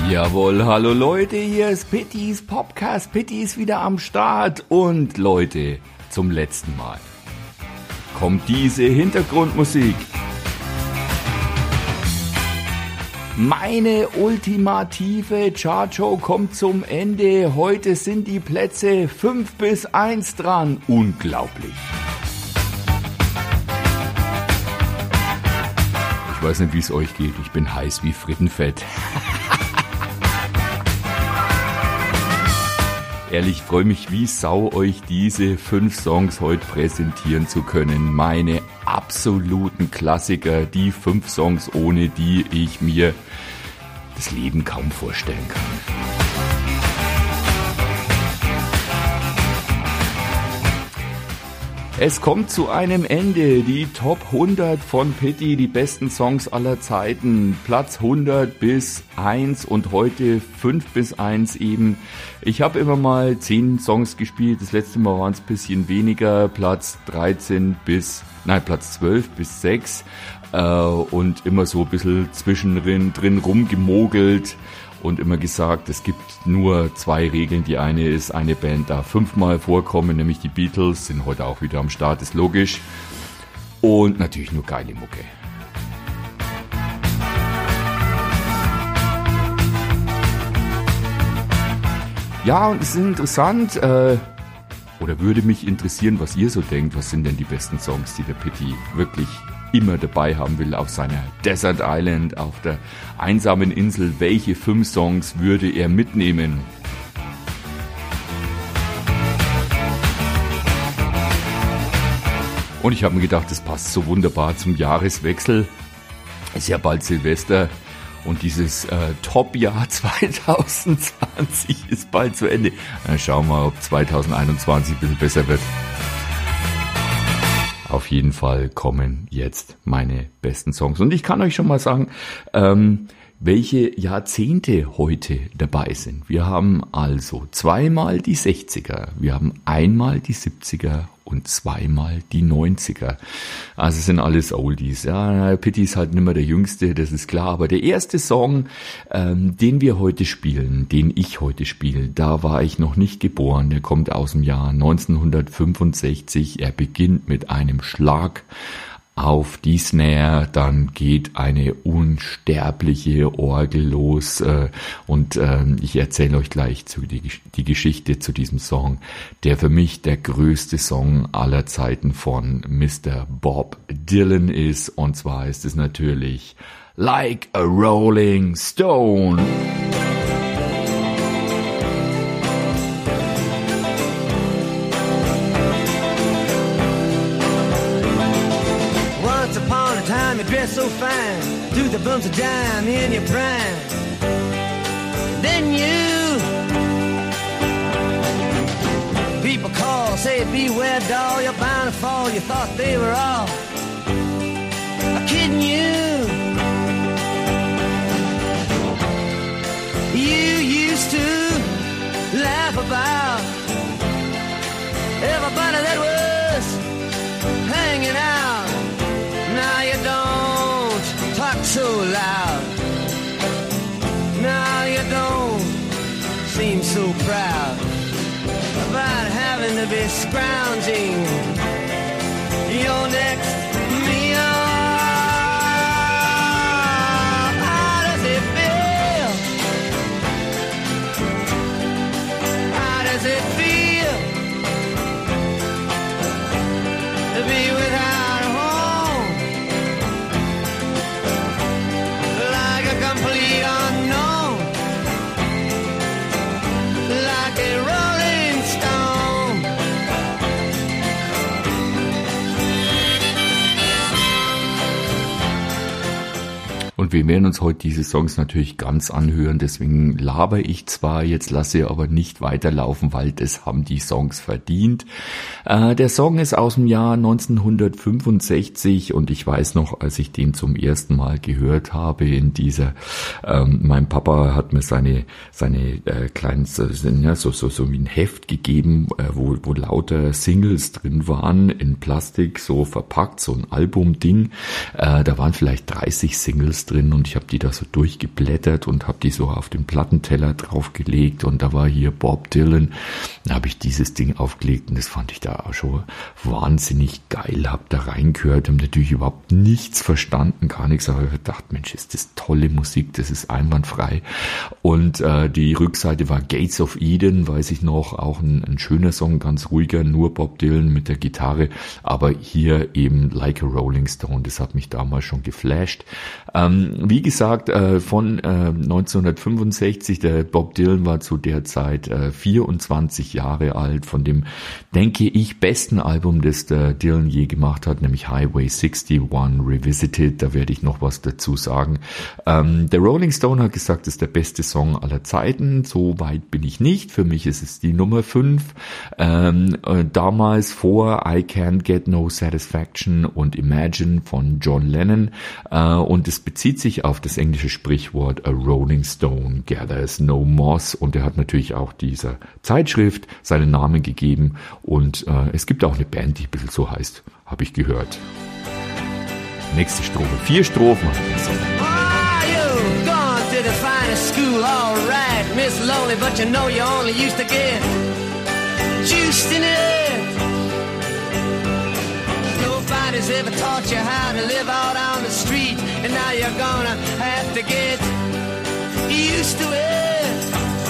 Jawohl, hallo Leute, hier ist Pittys Podcast. Pitti ist wieder am Start und Leute, zum letzten Mal kommt diese Hintergrundmusik. Meine ultimative Chartshow kommt zum Ende. Heute sind die Plätze 5 bis 1 dran. Unglaublich. Ich weiß nicht, wie es euch geht. Ich bin heiß wie Frittenfett. Ehrlich, ich freue mich wie Sau, euch diese 5 Songs heute präsentieren zu können. Meine absoluten Klassiker, die 5 Songs, ohne die ich mir das Leben kaum vorstellen kann. Es kommt zu einem Ende, die Top 100 von Pitti, die besten Songs aller Zeiten, Platz 100 bis 1 und heute 5 bis 1 eben. Ich habe immer mal 10 Songs gespielt, das letzte Mal waren es ein bisschen weniger, Platz 12 bis 6 und immer so ein bisschen drin rumgemogelt. Und immer gesagt, es gibt nur 2 Regeln. Die eine ist, eine Band darf 5-mal vorkommen, nämlich die Beatles, sind heute auch wieder am Start, ist logisch. Und natürlich nur geile Mucke. Ja, und es ist interessant, oder würde mich interessieren, was ihr so denkt. Was sind denn die besten Songs, die der Pitti wirklich immer dabei haben will auf seiner Desert Island, auf der einsamen Insel? Welche 5 Songs würde er mitnehmen? Und ich habe mir gedacht, das passt so wunderbar zum Jahreswechsel. Ist ja bald Silvester und dieses Top-Jahr 2020 ist bald zu Ende. Dann schauen wir mal, ob 2021 ein bisschen besser wird. Auf jeden Fall kommen jetzt meine besten Songs. Und ich kann euch schon mal sagen, welche Jahrzehnte heute dabei sind. Wir haben also 2-mal die 60er, wir haben 1-mal die 70er und 2-mal die 90er. Also es sind alles Oldies. Ja, Pitti ist halt nicht mehr der Jüngste, das ist klar. Aber der erste Song, den ich heute spiele, da war ich noch nicht geboren. Der kommt aus dem Jahr 1965. Er beginnt mit einem Schlag auf die Snare, dann geht eine unsterbliche Orgel los und ich erzähle euch gleich die Geschichte zu diesem Song, der für mich der größte Song aller Zeiten von Mr. Bob Dylan ist, und zwar ist es natürlich Like a Rolling Stone. Dress so fine, through the bumps of dime in your prime. Then you, people call, say beware doll, you're bound to fall. You thought they were all kidding you. You used to laugh about everybody that was hanging out. Now you don't talk so loud. Now you don't seem so proud about having to be scrounging your next meal. How does it feel? How does it feel to be without complete unknown, like a rolling stone? Und wir werden uns heute diese Songs natürlich ganz anhören, deswegen laber ich zwar, jetzt lasse aber nicht weiterlaufen, weil das haben die Songs verdient. Der Song ist aus dem Jahr 1965 und ich weiß noch, als ich den zum ersten Mal gehört habe in dieser, mein Papa hat mir seine kleinen, so wie ein Heft gegeben, wo lauter Singles drin waren, in Plastik so verpackt, so ein Albumding. Da waren vielleicht 30 Singles drin. drin und ich habe die da so durchgeblättert und habe die so auf den Plattenteller draufgelegt und da war hier Bob Dylan. Da habe ich dieses Ding aufgelegt und das fand ich da auch schon wahnsinnig geil. Habe da reingehört, habe natürlich überhaupt nichts verstanden, gar nichts, aber ich gedacht, Mensch, ist das tolle Musik, das ist einwandfrei. Und die Rückseite war Gates of Eden, weiß ich noch, auch ein schöner Song, ganz ruhiger, nur Bob Dylan mit der Gitarre, aber hier eben Like a Rolling Stone, das hat mich damals schon geflasht. Wie gesagt, von 1965, der Bob Dylan war zu der Zeit 24 Jahre alt, von dem, denke ich, besten Album, das der Dylan je gemacht hat, nämlich Highway 61 Revisited, da werde ich noch was dazu sagen. Der Rolling Stone hat gesagt, das ist der beste Song aller Zeiten, so weit bin ich nicht, für mich ist es die Nummer 5, damals vor I Can't Get No Satisfaction und Imagine von John Lennon, und es bezieht sich auf das englische Sprichwort A Rolling Stone gathers no moss, und er hat natürlich auch dieser Zeitschrift seinen Namen gegeben, und es gibt auch eine Band, die ein bisschen so heißt, habe ich gehört. Nächste Strophe, 4 Strophen hat er gesagt. The finest school, all right, Miss Lonely, but you know you only used to get juiced in it. Nobody's ever taught you how to live out on the street, and now you're gonna have to get used to it.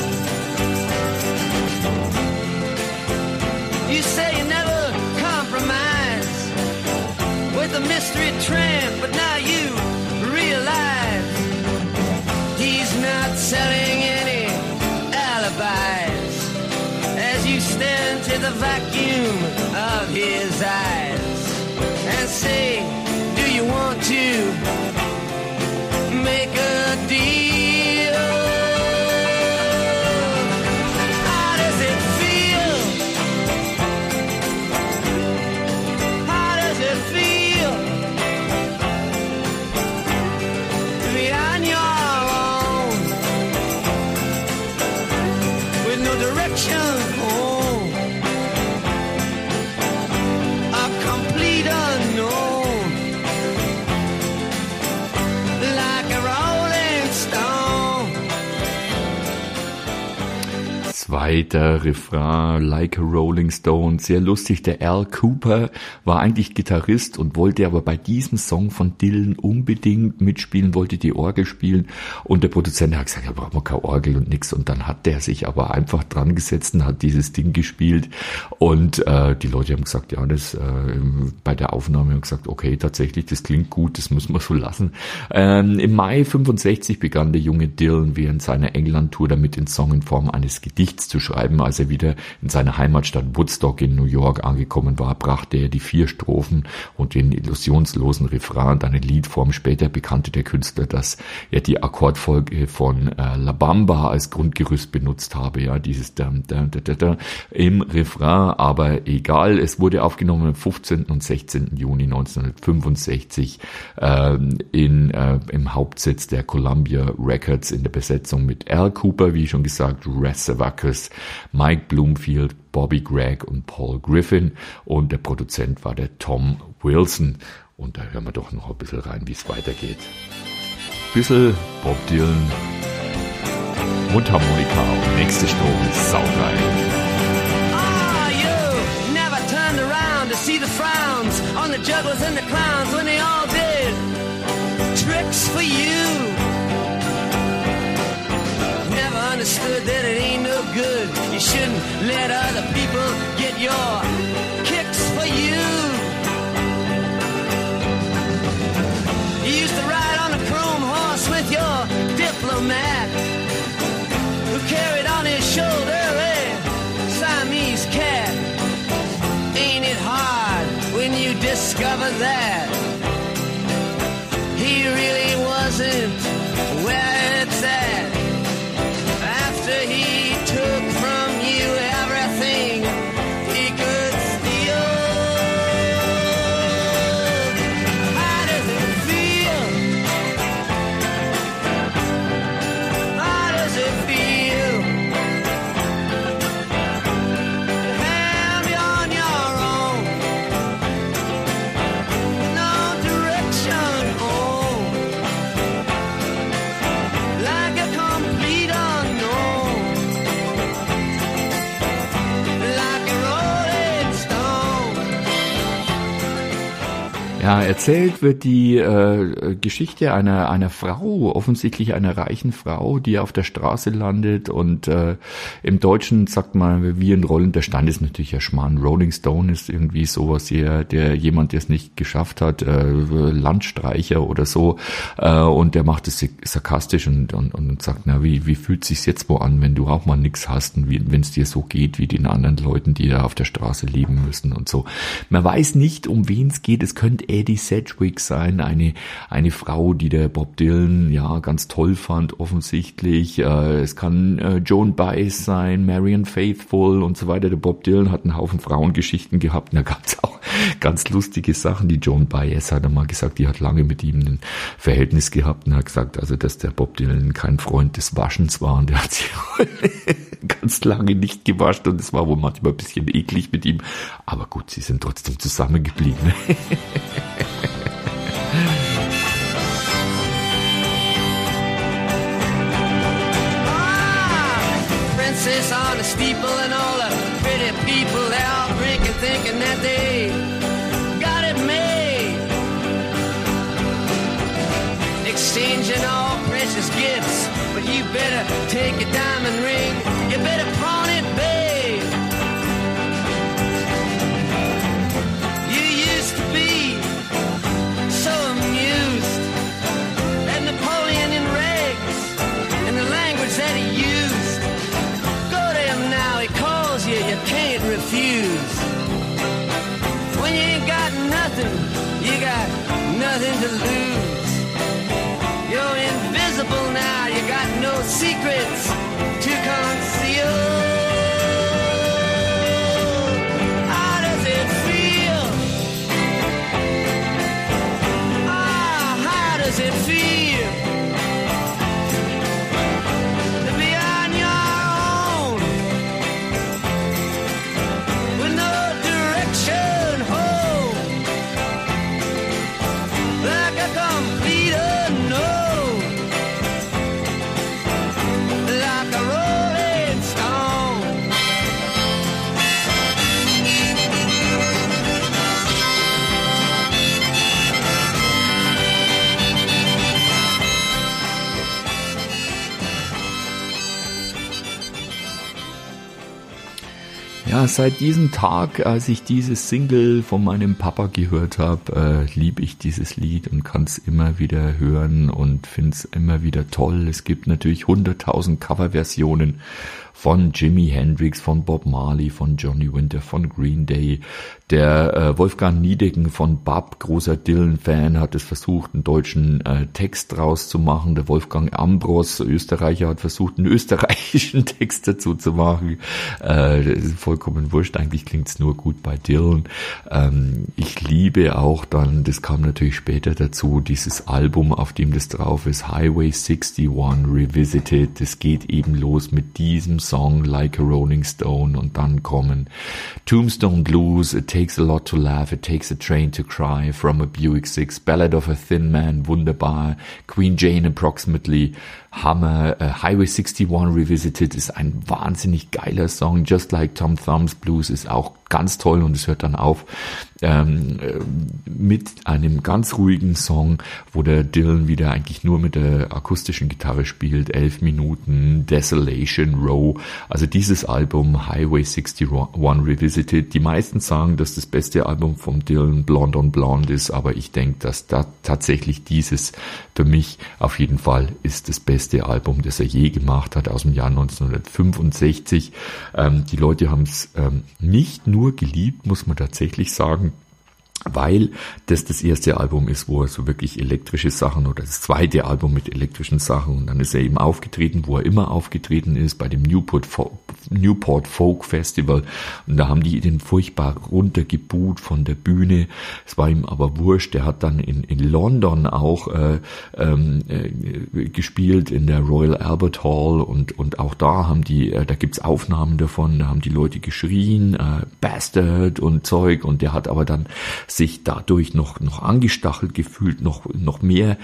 You say you never compromise with a mystery tramp, but now you realize he's not selling any alibis as you stare into the vacuum of his eyes and say, do you want to make a deal? How does it feel? How does it feel to be on your direction home, a complete unknown, like a rolling stone. Zweiter Refrain, Like a Rolling Stone, sehr lustig. Der Al Cooper war eigentlich Gitarrist und wollte aber bei diesem Song von Dylan unbedingt mitspielen, wollte die Orgel spielen, und der Produzent hat gesagt, ja, brauchen wir keine Orgel und nix, und dann hat der sich aber einfach dran gesetzt und hat dieses Ding gespielt, und die Leute haben gesagt, ja, das bei der Aufnahme haben gesagt, okay, tatsächlich, das klingt gut, das müssen wir so lassen. Im Mai 65 begann der junge Dylan während seiner England-Tour damit, den Song in Form eines Gedichts zu schreiben. Als er wieder in seiner Heimatstadt Woodstock in New York angekommen war, brachte er die 4 Strophen und den illusionslosen Refrain in eine Liedform. Später bekannte der Künstler, dass er die Akkordfolge von La Bamba als Grundgerüst benutzt habe, ja, dieses da im Refrain, aber egal, es wurde aufgenommen am 15. und 16. Juni 1965 im Hauptsitz der Columbia Records in der Besetzung mit Al Cooper, wie schon gesagt, Ras Zavakis, Mike Bloomfield, Bobby Gregg und Paul Griffin, und der Produzent war der Tom Wilson, und da hören wir doch noch ein bisschen rein, wie es weitergeht. Bisschen Bob Dylan, Mundharmonika und nächste Strophe ist saugeil. Ah, you never turned around to see the frowns on the jugglers and the clowns when they all did tricks for you. Never understood that it ain't no good. You shouldn't let other people get your kicks for you. You used to ride on a chrome horse with your diplomat, who carried on his shoulder a Siamese cat. Ain't it hard when you discover that he really wasn't where it's at? After he took from you everything he could steal. How does it feel? How does it feel to have you on your own? No direction home, Ja, erzählt wird die Geschichte einer Frau, offensichtlich einer reichen Frau, die auf der Straße landet und im Deutschen sagt man, wie in Rollen der Stand ist natürlich ja Schmarrn. Rolling Stone ist irgendwie sowas hier, der es nicht geschafft hat, Landstreicher oder so, und der macht es sarkastisch und sagt, na, wie fühlt sich's jetzt wo an, wenn du auch mal nix hast und wenn es dir so geht wie den anderen Leuten, die da auf der Straße leben müssen und so. Man weiß nicht, um wen es geht. Es könnte Eddie Sedgwick sein, eine Frau, die der Bob Dylan ja ganz toll fand, offensichtlich. Es kann Joan Baez sein, Marianne Faithfull und so weiter. Der Bob Dylan hat einen Haufen Frauengeschichten gehabt und da gab es auch ganz lustige Sachen. Die Joan Baez hat einmal gesagt, die hat lange mit ihm ein Verhältnis gehabt und hat gesagt, also dass der Bob Dylan kein Freund des Waschens war und der hat sich ganz lange nicht gewaschen und es war wohl manchmal ein bisschen eklig mit ihm. Aber gut, sie sind trotzdem zusammengeblieben. Princess on a steeple and all the pretty people they all drinking, thinking that they got it made. Exchanging all precious gifts, but you better take a diamond ring, you better pawn it, babe. You used to be so amused at Napoleon in rags and the language that he used. Go to him now, he calls you, you can't refuse. When you ain't got nothing, you got nothing to lose. You're invisible now, you got no secrets to conceal. How does it feel? How does it feel to be on your own with no direction home, like a complete unknown, like a rolling stone? Ja, seit diesem Tag, als ich dieses Single von meinem Papa gehört habe, liebe ich dieses Lied und kann es immer wieder hören und finde es immer wieder toll. Es gibt natürlich 100.000 Coverversionen von Jimi Hendrix, von Bob Marley, von Johnny Winter, von Green Day. Der Wolfgang Niedecken von BAP, großer Dylan-Fan, hat es versucht, einen deutschen Text draus zu machen. Der Wolfgang Ambros, Österreicher, hat versucht, einen österreichischen Text dazu zu machen. Das ist vollkommen wurscht, eigentlich klingt's nur gut bei Dylan. Ich liebe auch dann, das kam natürlich später dazu, dieses Album, auf dem das drauf ist, Highway 61 Revisited. Das geht eben los mit diesem Song Like a Rolling Stone und dann kommen Tombstone Blues, It Takes a Lot to Laugh, It Takes a Train to Cry, From a Buick 6, Ballad of a Thin Man, wunderbar, Queen Jane Approximately, Hammer, Highway 61 Revisited ist ein wahnsinnig geiler Song, Just Like Tom Thumb's Blues ist auch ganz toll und es hört dann auf mit einem ganz ruhigen Song, wo der Dylan wieder eigentlich nur mit der akustischen Gitarre spielt, 11 Minuten, Desolation Row, also dieses Album Highway 61 Revisited, die meisten sagen, dass das beste Album vom Dylan Blonde on Blonde ist, aber ich denke, dass da tatsächlich dieses für mich auf jeden Fall ist das beste Album, das er je gemacht hat, aus dem Jahr 1965. Die Leute haben es nicht nur geliebt, muss man tatsächlich sagen, weil das erste Album ist, wo er so wirklich elektrische Sachen, oder das zweite Album mit elektrischen Sachen, und dann ist er eben aufgetreten, wo er immer aufgetreten ist, bei dem Newport Folk Festival, und da haben die den furchtbar runtergebuht von der Bühne. Es war ihm aber wurscht. Er hat dann in London auch gespielt in der Royal Albert Hall, und auch da haben da gibt's Aufnahmen davon, da haben die Leute geschrien, Bastard und Zeug, und der hat aber dann sich dadurch noch angestachelt gefühlt, noch mehr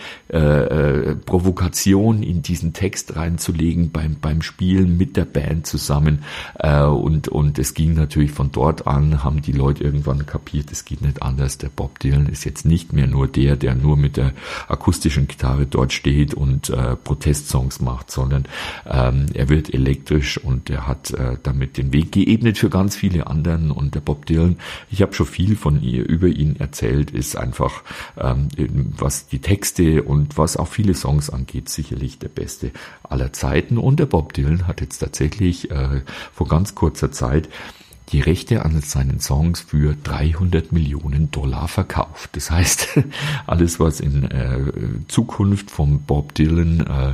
Provokation in diesen Text reinzulegen beim Spielen mit der Band zusammen. Dylan, und es ging natürlich von dort an, haben die Leute irgendwann kapiert, es geht nicht anders. Der Bob Dylan ist jetzt nicht mehr nur der nur mit der akustischen Gitarre dort steht und Protestsongs macht, sondern er wird elektrisch und er hat damit den Weg geebnet für ganz viele anderen. Und der Bob Dylan, ich habe schon viel über ihn erzählt, ist einfach, was die Texte und was auch viele Songs angeht, sicherlich der beste aller Zeiten. Und der Bob Dylan hat jetzt tatsächlich vor ganz kurzer Zeit die Rechte an seinen Songs für $300 Millionen verkauft. Das heißt, alles, was in Zukunft vom Bob Dylan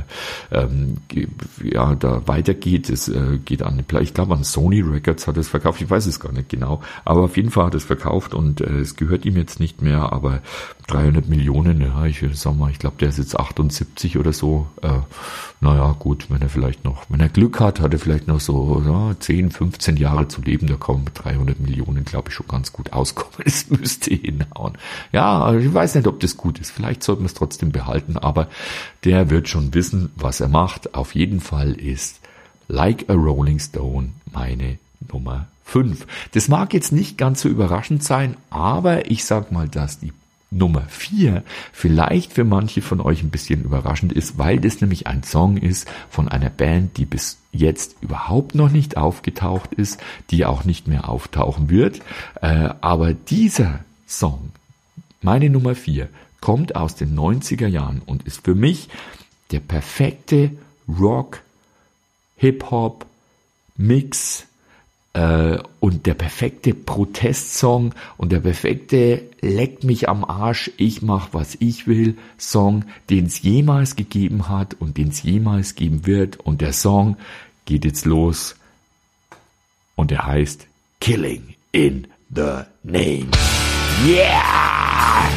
da weitergeht, es geht an, ich glaube an Sony Records hat es verkauft, ich weiß es gar nicht genau, aber auf jeden Fall hat es verkauft und es gehört ihm jetzt nicht mehr, aber 300 Millionen, ja, ich würde sagen mal, ich glaube, der ist jetzt 78 oder so, naja, gut, wenn er Glück hat, hat er vielleicht noch so 10, 15 Jahre zu leben, da kommen 300 Millionen, glaube ich, schon ganz gut auskommen. Es müsste hinhauen. Ja, ich weiß nicht, ob das gut ist. Vielleicht sollten wir es trotzdem behalten, aber der wird schon wissen, was er macht. Auf jeden Fall ist Like a Rolling Stone meine Nummer 5. Das mag jetzt nicht ganz so überraschend sein, aber ich sag mal, dass die Nummer 4 vielleicht für manche von euch ein bisschen überraschend ist, weil das nämlich ein Song ist von einer Band, die bis jetzt überhaupt noch nicht aufgetaucht ist, die auch nicht mehr auftauchen wird. Aber dieser Song, meine Nummer 4, kommt aus den 90er Jahren und ist für mich der perfekte Rock, Hip-Hop, Mix und der perfekte Protestsong und der perfekte Leck mich am Arsch, ich mach was ich will Song, den es jemals gegeben hat und den es jemals geben wird. Und der Song geht jetzt los und er heißt Killing in the Name. Yeah!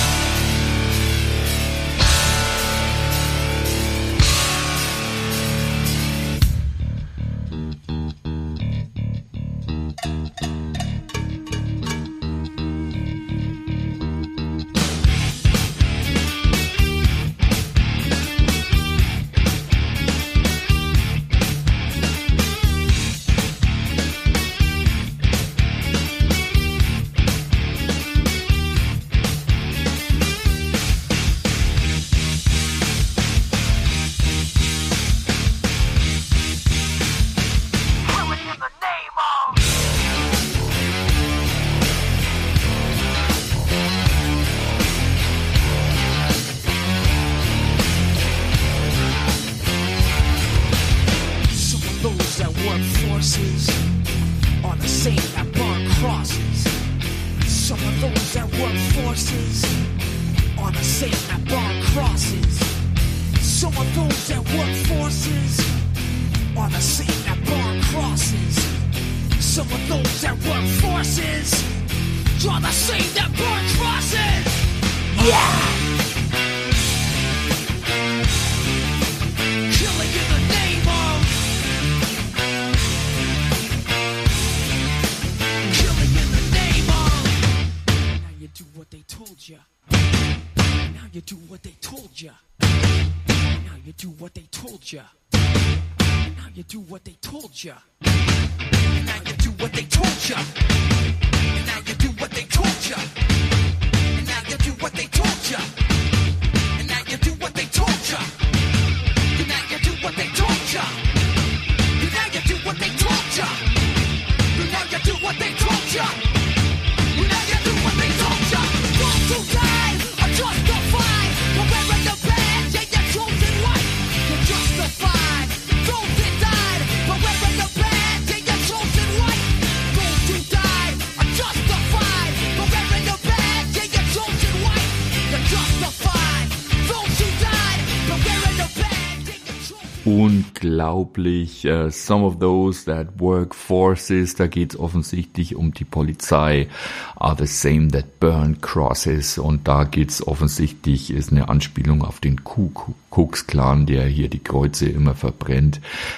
Unglaublich, some of those that work forces, da geht es offensichtlich um die Polizei, are the same that burn crosses, und da geht es offensichtlich, ist eine Anspielung auf den Ku Klux Klan, der hier die Kreuze immer verbrennt,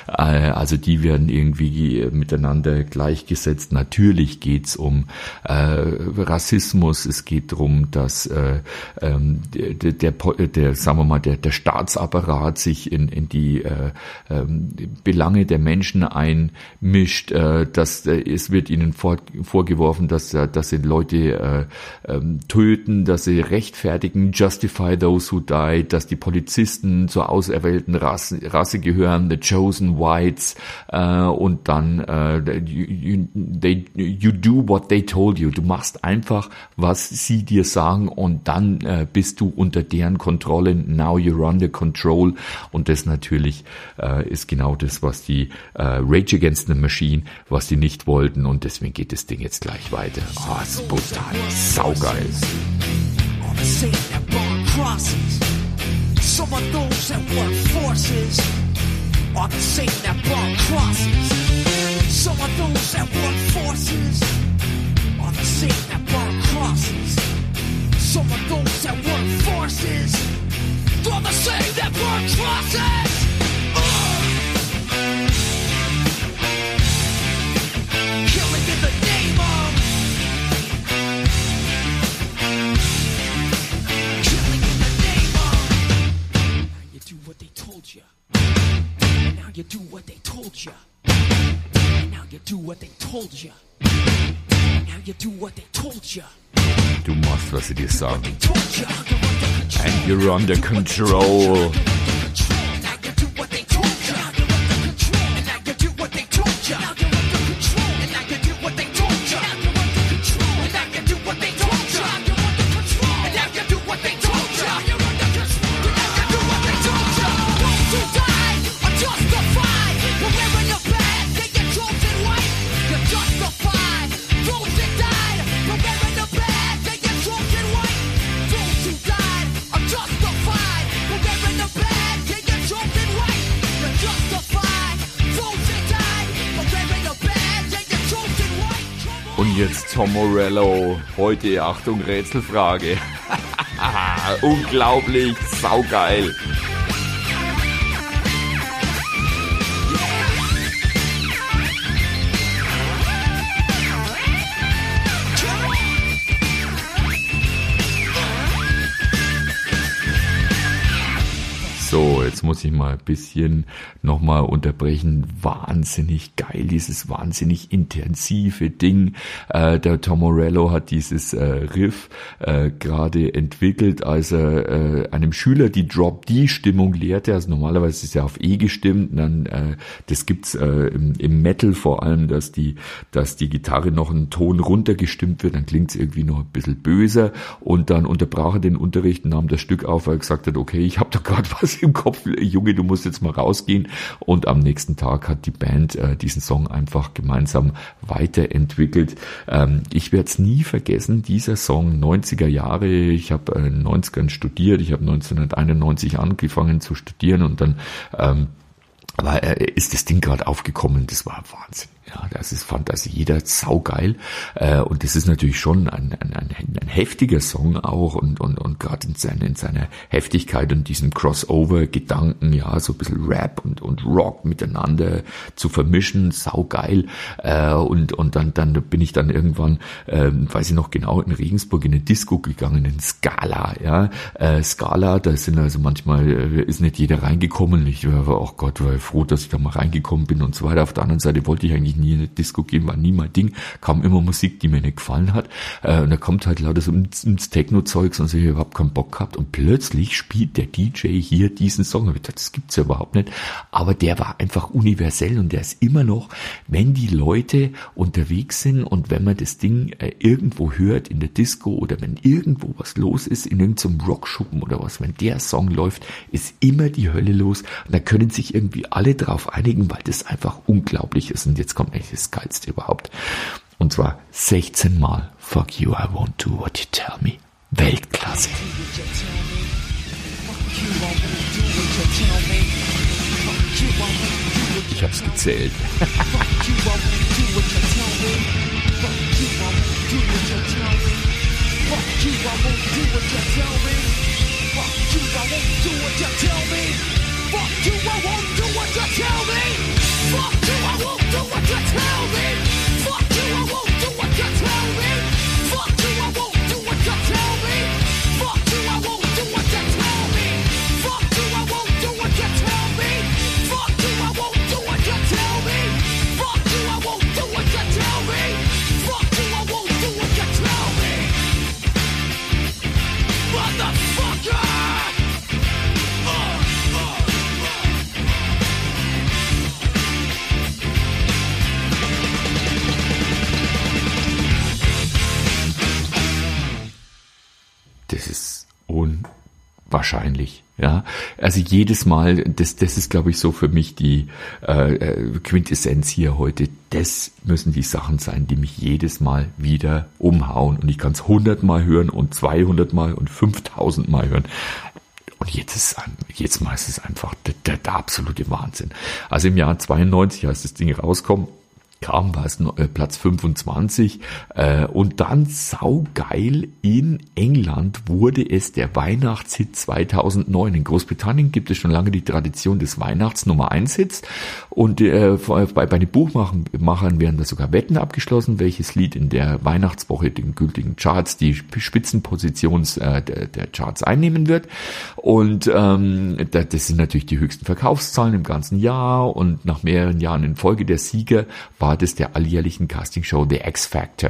also die werden irgendwie miteinander gleichgesetzt. Natürlich geht es um Rassismus, es geht darum, dass sagen wir mal, der Staatsapparat sich in die Belange der Menschen einmischt, es wird ihnen vorgeworfen, dass sie Leute töten, dass sie rechtfertigen, justify those who died, dass die Polizisten zur auserwählten Rasse gehören, the chosen whites, und dann you do what they told you. Du machst einfach, was sie dir sagen, und dann bist du unter deren Kontrolle. Now you're under control. Und das natürlich ist genau das, was die Rage Against the Machine, was die nicht wollten, und deswegen geht das Ding jetzt gleich weiter. Oh, das ist brutal, saugeil. Some of those that work forces are the same that burn crosses. Some of those that work forces are the same that burn crosses. Some of those that work forces are the same that burn crosses. Killing in the name of. You do what they told you. And now you do what they told you. And now you do what they told you. Du machst, was sie dir sagen. And you're under control. Und jetzt Tom Morello. Heute, Achtung, Rätselfrage. Unglaublich, saugeil. So, jetzt muss ich mal ein bisschen nochmal unterbrechen. Wahnsinnig geil, dieses wahnsinnig intensive Ding. Der Tom Morello hat dieses Riff gerade entwickelt, als er einem Schüler die Drop-D-Stimmung lehrte. Also normalerweise ist ja auf E gestimmt. Und dann, das gibt's im Metal vor allem, dass die Gitarre noch einen Ton runtergestimmt wird. Dann klingt's irgendwie noch ein bisschen böser. Und dann unterbrach er den Unterricht, nahm das Stück auf, weil er gesagt hat, okay, ich habe da gerade was im Kopf, Junge, du musst jetzt mal rausgehen. Und am nächsten Tag hat die Band diesen Song einfach gemeinsam weiterentwickelt. Ich werde es nie vergessen, dieser Song, 90er Jahre, ich habe in den 90ern studiert, ich habe 1991 angefangen zu studieren, und dann ist das Ding gerade aufgekommen, das war Wahnsinn. Ja, fand also jeder saugeil. Und das ist natürlich schon ein heftiger Song auch, und gerade in seiner Heftigkeit und diesem Crossover-Gedanken, ja, so ein bisschen Rap und Rock miteinander zu vermischen, saugeil. Und dann bin ich dann irgendwann, weiß ich noch genau, in Regensburg in eine Disco gegangen, in Scala, ja. Scala, da sind also manchmal, ist nicht jeder reingekommen. Ich war, oh Gott, war froh, dass ich da mal reingekommen bin und so weiter. Auf der anderen Seite wollte ich eigentlich nie in eine Disco gehen, war nie mein Ding, kam immer Musik, die mir nicht gefallen hat, und da kommt halt lauter so ins Techno-Zeugs, und so, ich habe überhaupt keinen Bock gehabt, und plötzlich spielt der DJ hier diesen Song, ich dachte, das gibt's ja überhaupt nicht, aber der war einfach universell, und der ist immer noch, wenn die Leute unterwegs sind und wenn man das Ding irgendwo hört in der Disco oder wenn irgendwo was los ist, in irgendeinem Rockschuppen oder was, wenn der Song läuft, ist immer die Hölle los, und da können sich irgendwie alle drauf einigen, weil das einfach unglaublich ist. Und jetzt kommt eigentlich das Geilste überhaupt. Und zwar 16 Mal Fuck you, I won't do what you tell me. Weltklasse. Ich hab's gezählt. Fuck you, I won't do what you tell me. Fuck you, I won't do what you tell me. Fuck you, I won't do what you tell me. Fuck you, I won't do what you tell me. Fuck you, I won't do what you tell me. Fuck you, I won't do what you tell me. wahrscheinlich. Ja, also jedes Mal, das ist, glaube ich, so für mich die Quintessenz hier heute. Das müssen die Sachen sein, die mich jedes Mal wieder umhauen. Und ich kann es 100 Mal hören und 200 Mal und 5000 Mal hören. Und jetzt Mal ist es einfach der absolute Wahnsinn. Also im Jahr 92, als das Ding rauskommt, war es Platz 25 und dann saugeil in England wurde es der Weihnachtshit 2009. In Großbritannien gibt es schon lange die Tradition des Weihnachts-Nummer 1 Hits und bei den Buchmachern werden da sogar Wetten abgeschlossen, welches Lied in der Weihnachtswoche den gültigen Charts die Spitzenposition der Charts einnehmen wird und das sind natürlich die höchsten Verkaufszahlen im ganzen Jahr und nach mehreren Jahren in Folge der Sieger war das der alljährlichen Castingshow The X Factor.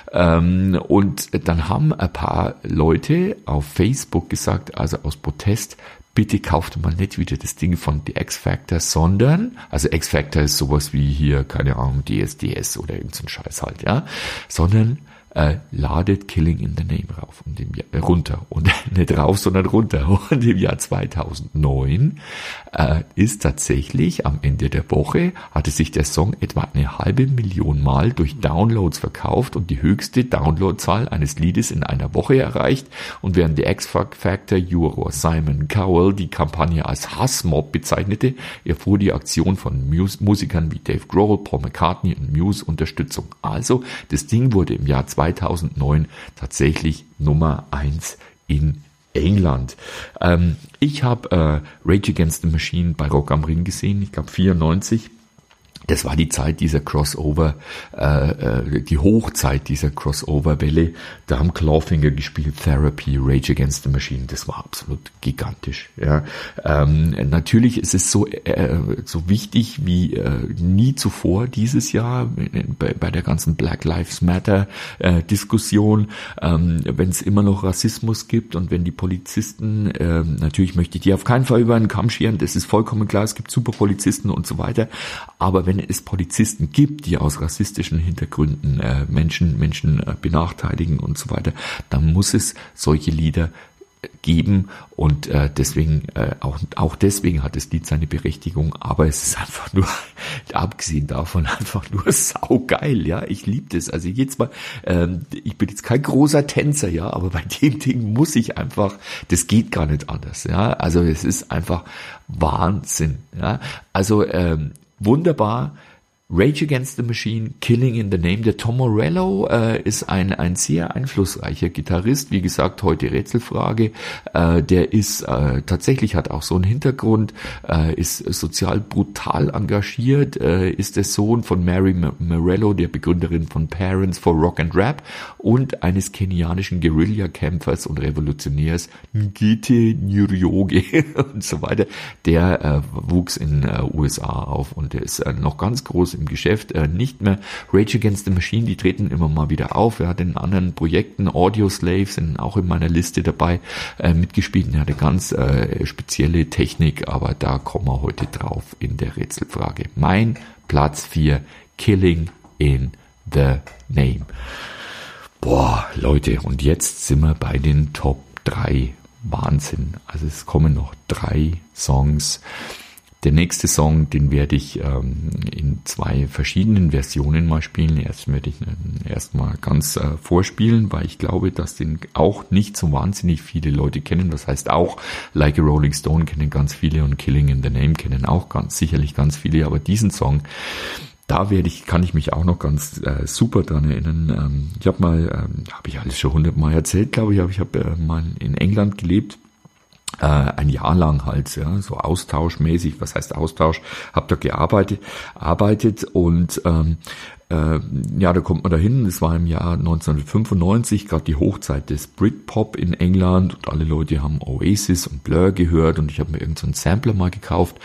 Und dann haben ein paar Leute auf Facebook gesagt, also aus Protest, bitte kauft mal nicht wieder das Ding von The X Factor, sondern, also X Factor ist sowas wie hier, keine Ahnung, DSDS oder irgend so ein Scheiß halt, ja, sondern ladet Killing in the Name rauf und runter und nicht rauf, sondern runter. Und im Jahr 2009 ist tatsächlich am Ende der Woche hatte sich der Song etwa 500.000 Mal durch Downloads verkauft und die höchste Downloadzahl eines Liedes in einer Woche erreicht. Und während der X-Factor-Juror Simon Cowell die Kampagne als Hassmob bezeichnete, erfuhr die Aktion von Musikern wie Dave Grohl, Paul McCartney und Muse Unterstützung. Also das Ding wurde im Jahr 2009 tatsächlich Nummer 1 in England. Ich habe Rage Against the Machine bei Rock am Ring gesehen, ich glaube 94. Das war die Zeit dieser Crossover, die Hochzeit dieser Crossover-Welle. Da haben Clawfinger gespielt, Therapy, Rage Against the Machine. Das war absolut gigantisch. Ja. Natürlich ist es so wichtig wie nie zuvor dieses Jahr bei der ganzen Black Lives Matter Diskussion, wenn es immer noch Rassismus gibt und wenn die Polizisten, natürlich möchte ich die auf keinen Fall über einen Kamm scheren, das ist vollkommen klar, es gibt super Polizisten und so weiter, aber wenn es Polizisten gibt, die aus rassistischen Hintergründen Menschen benachteiligen und so weiter, dann muss es solche Lieder geben und deswegen auch deswegen hat das Lied seine Berechtigung, aber es ist einfach nur, abgesehen davon, einfach nur saugeil, ja, ich liebe das, also jetzt mal, ich bin jetzt kein großer Tänzer, ja, aber bei dem Ding muss ich einfach, das geht gar nicht anders, ja, also es ist einfach Wahnsinn, ja, also wunderbar. Rage Against the Machine, Killing in the Name. Der Tom Morello ist ein sehr einflussreicher Gitarrist. Wie gesagt, heute Rätselfrage. Der ist tatsächlich, hat auch so einen Hintergrund, ist sozial brutal engagiert, ist der Sohn von Mary Morello, der Begründerin von Parents for Rock and Rap und eines kenianischen Guerilla-Kämpfers und Revolutionärs Ngete Njoroge und so weiter. Der wuchs in USA auf und der ist noch ganz groß im Geschäft, nicht mehr. Rage Against the Machine, die treten immer mal wieder auf. Er hat in anderen Projekten, Audioslave sind auch in meiner Liste dabei, mitgespielt. Er hatte ganz spezielle Technik, aber da kommen wir heute drauf in der Rätselfrage. Mein Platz 4, Killing in the Name. Boah, Leute, und jetzt sind wir bei den Top 3. Wahnsinn. Also es kommen noch 3 Songs. Der nächste Song, den werde ich in 2 verschiedenen Versionen mal spielen. Erst werde ich erstmal ganz vorspielen, weil ich glaube, dass den auch nicht so wahnsinnig viele Leute kennen. Das heißt auch, Like a Rolling Stone kennen ganz viele und Killing in the Name kennen auch sicherlich ganz viele. Aber diesen Song, da kann ich mich auch noch ganz super dran erinnern. Ich habe habe ich alles schon 100 Mal erzählt, glaube ich, aber ich habe mal in England gelebt. Ein Jahr lang halt, ja, so austauschmäßig, was heißt Austausch, hab da gearbeitet und ja, da kommt man dahin, das war im Jahr 1995, gerade die Hochzeit des Britpop in England und alle Leute haben Oasis und Blur gehört und ich habe mir irgendeinen Sampler mal gekauft,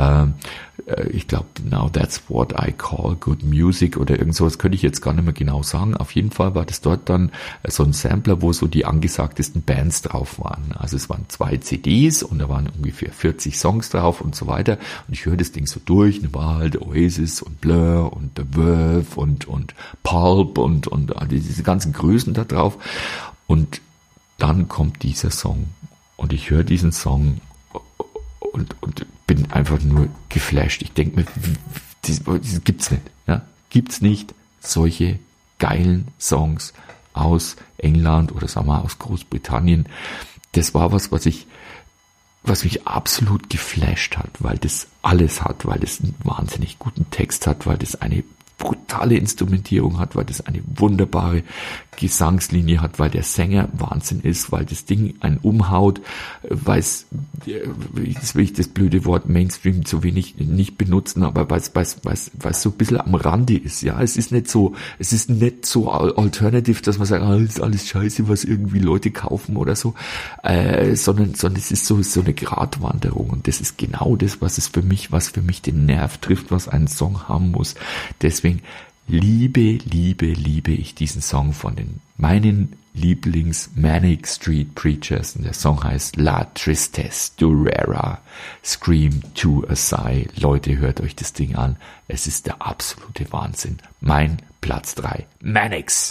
ich glaube, Now That's What I Call Good Music oder irgend sowas, könnte ich jetzt gar nicht mehr genau sagen. Auf jeden Fall war das dort dann so ein Sampler, wo so die angesagtesten Bands drauf waren. Also es waren 2 CDs und da waren ungefähr 40 Songs drauf und so weiter. Und ich höre das Ding so durch, und da war halt Oasis und Blur und The Verve und Pulp und diese ganzen Größen da drauf. Und dann kommt dieser Song Und ich höre diesen Song und bin einfach nur geflasht. Ich denke mir, das gibt's nicht. Ja? Gibt's nicht solche geilen Songs aus England oder sagen wir aus Großbritannien. Das war was mich absolut geflasht hat, weil das alles hat, weil das einen wahnsinnig guten Text hat, weil das eine brutale Instrumentierung hat, weil das eine wunderbare Gesangslinie hat, weil der Sänger Wahnsinn ist, weil das Ding einen umhaut, weil es, jetzt will ich das blöde Wort Mainstream zu wenig nicht benutzen, aber weil es so ein bisschen am Rande ist, ja, es ist nicht so alternative, dass man sagt, das ist alles scheiße, was irgendwie Leute kaufen oder so, sondern es ist so eine Gratwanderung und das ist genau das, was für mich den Nerv trifft, was ein Song haben muss. Deswegen liebe ich diesen Song von meinen Lieblings-Manic Street Preachers. Und der Song heißt La Tristesse Durera, Scream to a Sigh. Leute, hört euch das Ding an. Es ist der absolute Wahnsinn. Mein Platz 3. Manics.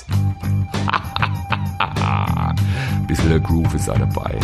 Bisschen der Groove ist auch dabei.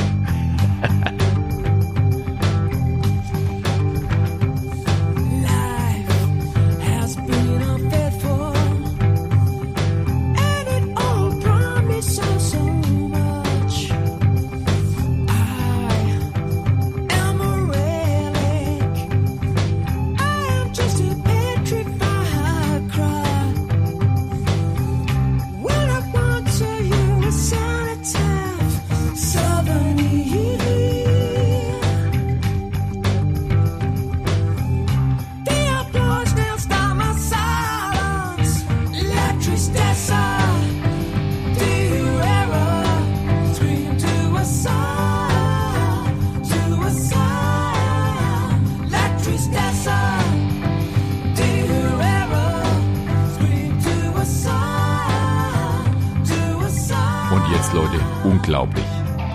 Leute, unglaublich.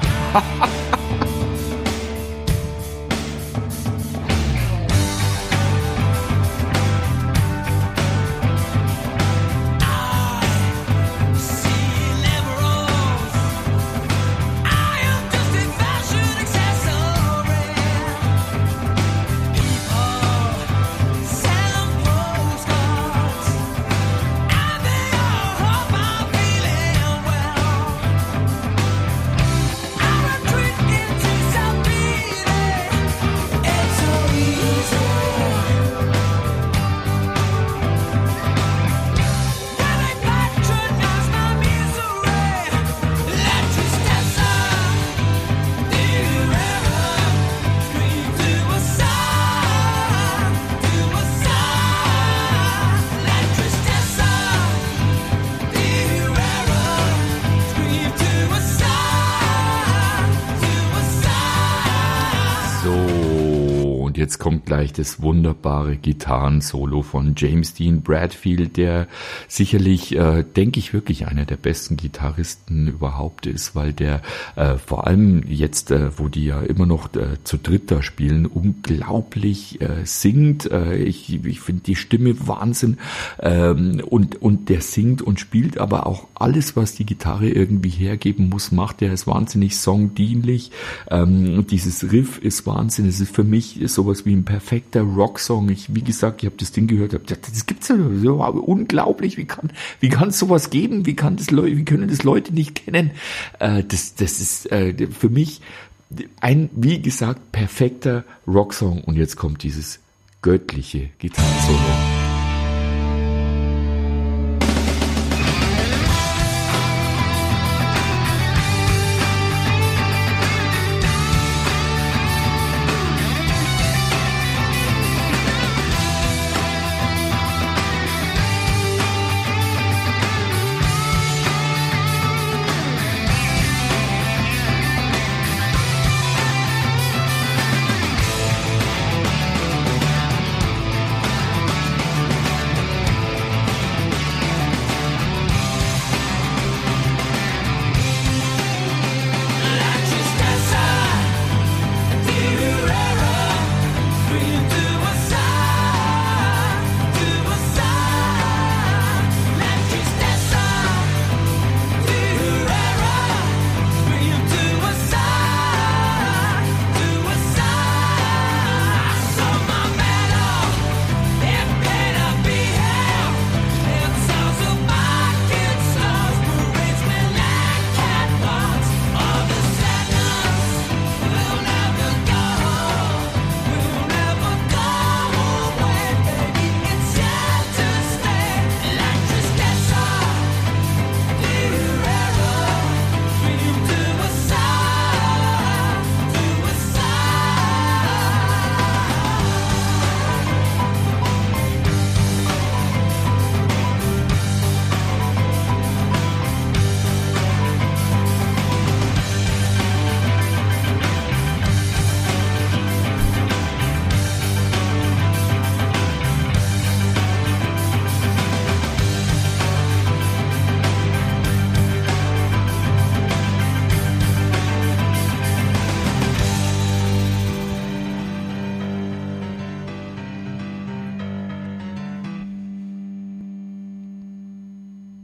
Jetzt kommt gleich das wunderbare Gitarrensolo von James Dean Bradfield, der sicherlich, denke ich, wirklich einer der besten Gitarristen überhaupt ist, weil der vor allem jetzt, wo die ja immer noch zu dritt da spielen, unglaublich singt. Ich finde die Stimme Wahnsinn und der singt und spielt aber auch alles, was die Gitarre irgendwie hergeben muss, macht. Der ist wahnsinnig songdienlich. Dieses Riff ist Wahnsinn. Es ist für mich sowas wie ein perfekter Rocksong. Wie gesagt, ich habe das Ding gehört, das gibt's ja so unglaublich. Wie kann es sowas geben? Wie können das Leute nicht kennen? Das ist für mich ein, wie gesagt, perfekter Rocksong. Und jetzt kommt dieses göttliche Gitarrensolo.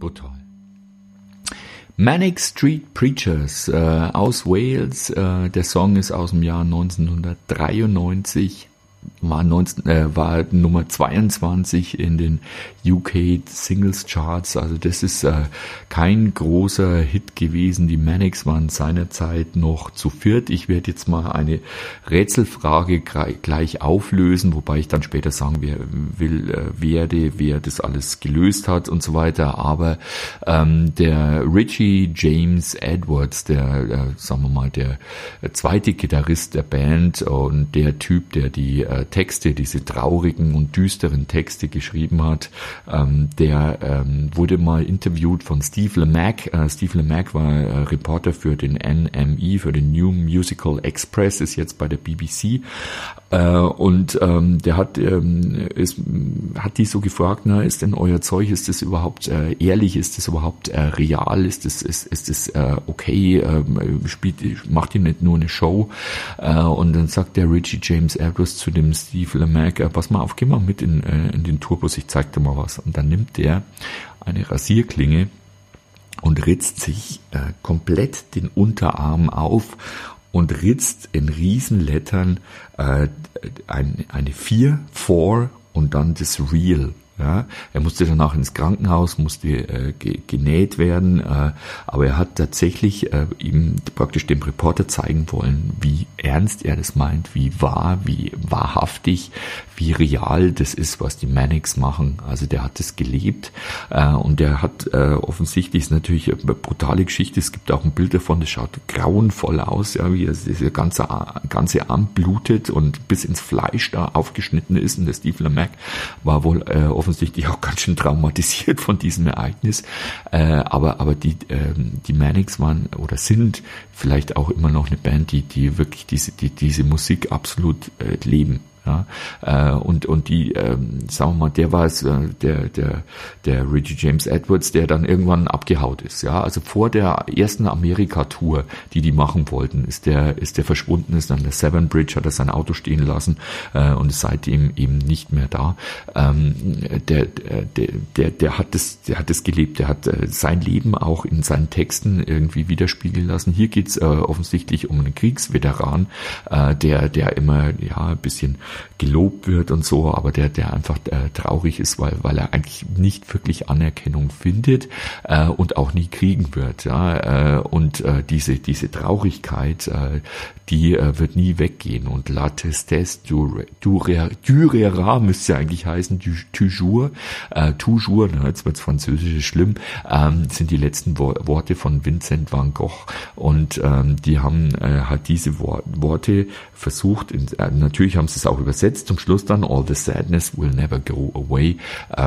Total. Manic Street Preachers aus Wales. Der Song ist aus dem Jahr 1993. War Nummer 22 in den UK Singles Charts. Also das ist kein großer Hit gewesen. Die Manics waren seinerzeit noch zu viert. Ich werde jetzt mal eine Rätselfrage gleich auflösen, wobei ich dann später sagen werde, wer das alles gelöst hat und so weiter. Aber der Richie James Edwards, der sagen wir mal der zweite Gitarrist der Band und der Typ, der die Texte, diese traurigen und düsteren Texte geschrieben hat, der wurde mal interviewt von Steve Lamacq. Steve Lamacq war Reporter für den NME, für den New Musical Express, ist jetzt bei der BBC. Und der hat die so gefragt, na, ist denn euer Zeug, ist das überhaupt ehrlich, ist das überhaupt real, ist das okay, macht ihr nicht nur eine Show? Und dann sagt der Richie James Edwards zu dem Steve Lamacq, pass mal auf, geh mal mit in den Tourbus, ich zeig dir mal was. Und dann nimmt der eine Rasierklinge und ritzt sich komplett den Unterarm auf und ritzt in Riesenlettern eine 4 und dann das Real. Ja, er musste danach ins Krankenhaus, musste genäht werden, aber er hat tatsächlich ihm praktisch dem Reporter zeigen wollen, wie ernst er das meint, wie wahr, wie wahrhaftig, wie real das ist, was die Manics machen. Also der hat es gelebt und der hat offensichtlich, ist natürlich eine brutale Geschichte, es gibt auch ein Bild davon, das schaut grauenvoll aus, ja, wie dieser ganze Arm blutet und bis ins Fleisch da aufgeschnitten ist, und der Steve Lamacq war wohl offensichtlich auch ganz schön traumatisiert von diesem Ereignis, aber die Manics waren oder sind vielleicht auch immer noch eine Band, die wirklich diese Musik absolut leben. Ja, und die, sagen wir mal, der war es, der Richie James Edwards, der dann irgendwann abgehaut ist. Ja, also vor der ersten Amerika-Tour, die machen wollten, ist der verschwunden, ist an der Severn Bridge, hat er sein Auto stehen lassen und ist seitdem eben nicht mehr da. Der hat das gelebt, der hat sein Leben auch in seinen Texten irgendwie widerspiegeln lassen. Hier geht's offensichtlich um einen Kriegsveteran, der immer ein bisschen gelobt wird und so, aber der einfach traurig ist, weil er eigentlich nicht wirklich Anerkennung findet und auch nie kriegen wird. Ja, und diese Traurigkeit, die wird nie weggehen. Und La Tristesse durera müsste ja eigentlich heißen, toujours, ne, jetzt wird's Französisch schlimm, sind die letzten Worte von Vincent van Gogh. Und die haben halt diese Worte versucht, natürlich haben sie es auch übersetzt, zum Schluss dann, all the sadness will never go away.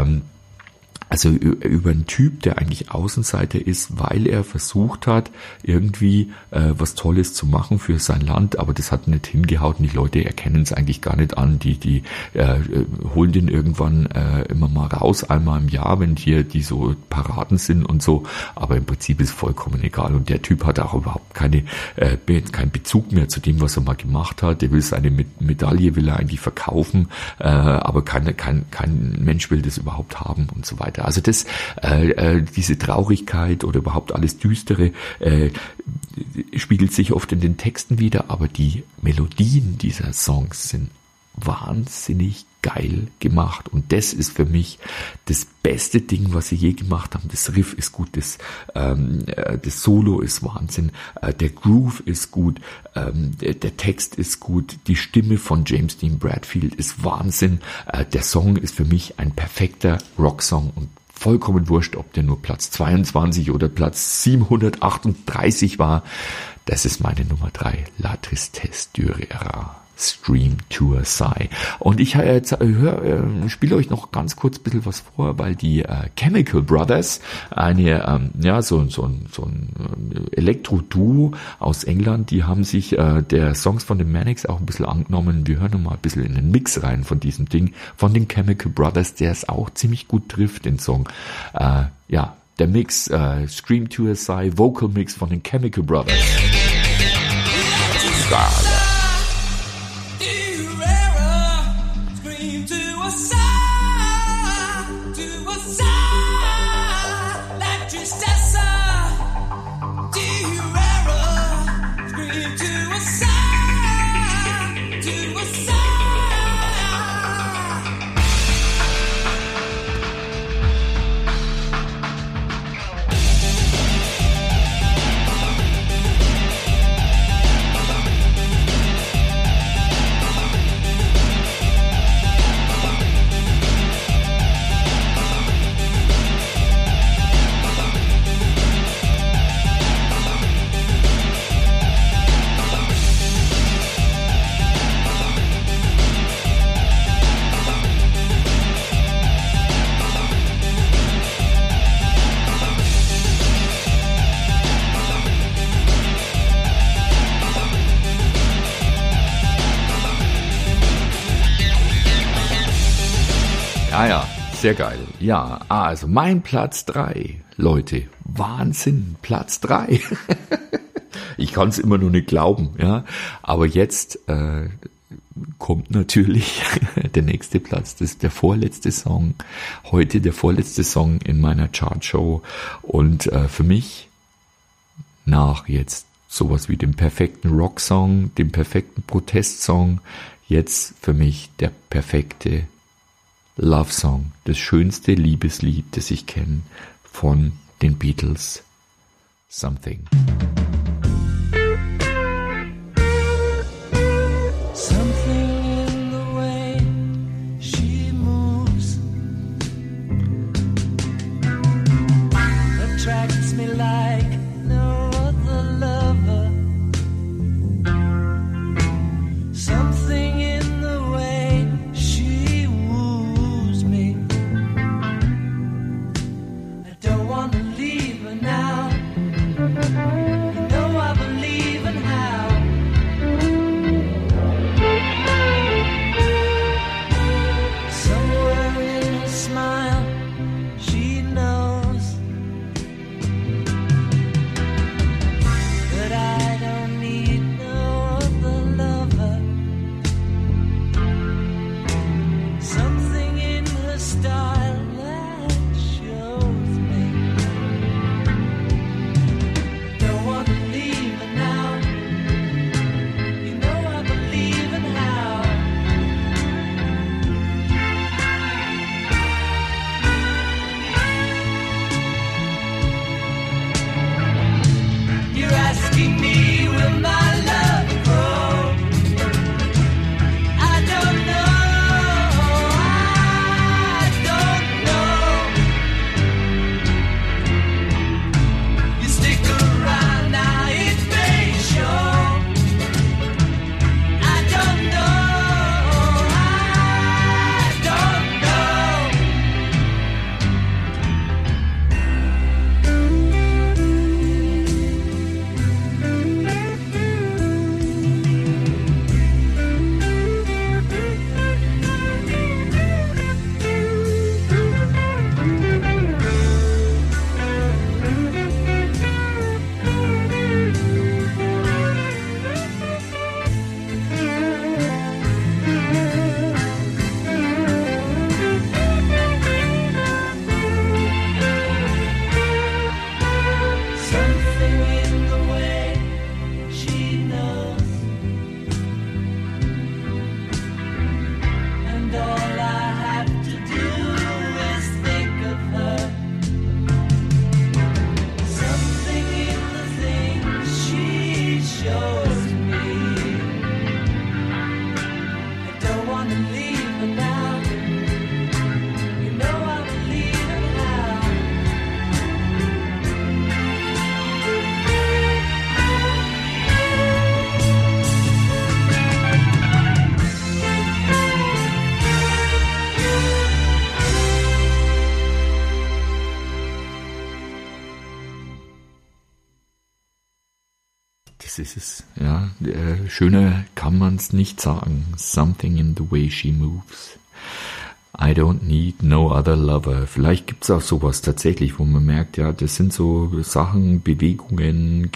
Also über einen Typ, der eigentlich Außenseiter ist, weil er versucht hat, irgendwie was Tolles zu machen für sein Land, aber das hat nicht hingehauen. Die Leute erkennen es eigentlich gar nicht an. Die holen den irgendwann immer mal raus, einmal im Jahr, wenn hier die so Paraden sind und so. Aber im Prinzip ist vollkommen egal. Und der Typ hat auch überhaupt keinen Bezug mehr zu dem, was er mal gemacht hat. Der will seine Medaille, will er eigentlich verkaufen, aber kein Mensch will das überhaupt haben und so weiter. Also diese Traurigkeit oder überhaupt alles Düstere spiegelt sich oft in den Texten wider, aber die Melodien dieser Songs sind wahnsinnig geil gemacht, und das ist für mich das beste Ding, was sie je gemacht haben. Das Riff ist gut, das Solo ist Wahnsinn, der Groove ist gut, der Text ist gut, die Stimme von James Dean Bradfield ist Wahnsinn, der Song ist für mich ein perfekter Rocksong und vollkommen wurscht, ob der nur Platz 22 oder Platz 738 war. Das ist meine Nummer 3, La Tristesse durera. Stream to a Sigh. Und ich spiele euch noch ganz kurz ein bisschen was vor, weil die Chemical Brothers, so ein Elektro-Duo aus England, die haben sich der Songs von den Manics auch ein bisschen angenommen. Wir hören noch mal ein bisschen in den Mix rein von diesem Ding, von den Chemical Brothers, der es auch ziemlich gut trifft, den Song. Der Mix, Scream to a Sigh, Vocal Mix von den Chemical Brothers. To a sigh, ja, sehr geil. Ja, also mein Platz 3, Leute, Wahnsinn, Platz 3. Ich kann es immer noch nicht glauben, ja. Aber jetzt kommt natürlich der nächste Platz, das ist der vorletzte Song, heute der vorletzte Song in meiner Chartshow und für mich nach jetzt sowas wie dem perfekten Rocksong, dem perfekten Protestsong, jetzt für mich der perfekte Love Song, das schönste Liebeslied, das ich kenne von den Beatles, Something. Das ist es, ja. Schöner kann man es nicht sagen. Something in the way she moves. I don't need no other lover. Vielleicht gibt's auch sowas tatsächlich, wo man merkt, ja, das sind so Sachen, Bewegungen,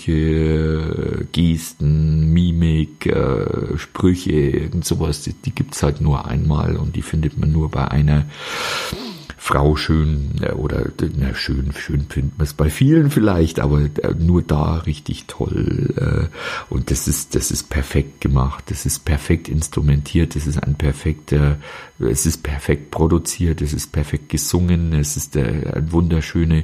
Gerüche, Gesten, Mimik, Sprüche, irgend sowas, die gibt's halt nur einmal und die findet man nur bei einer Frau schön, oder schön findet man es bei vielen vielleicht, aber nur da richtig toll. Und das ist perfekt gemacht, das ist perfekt instrumentiert, es ist perfekt produziert, es ist perfekt gesungen, es ist ein wunderschönes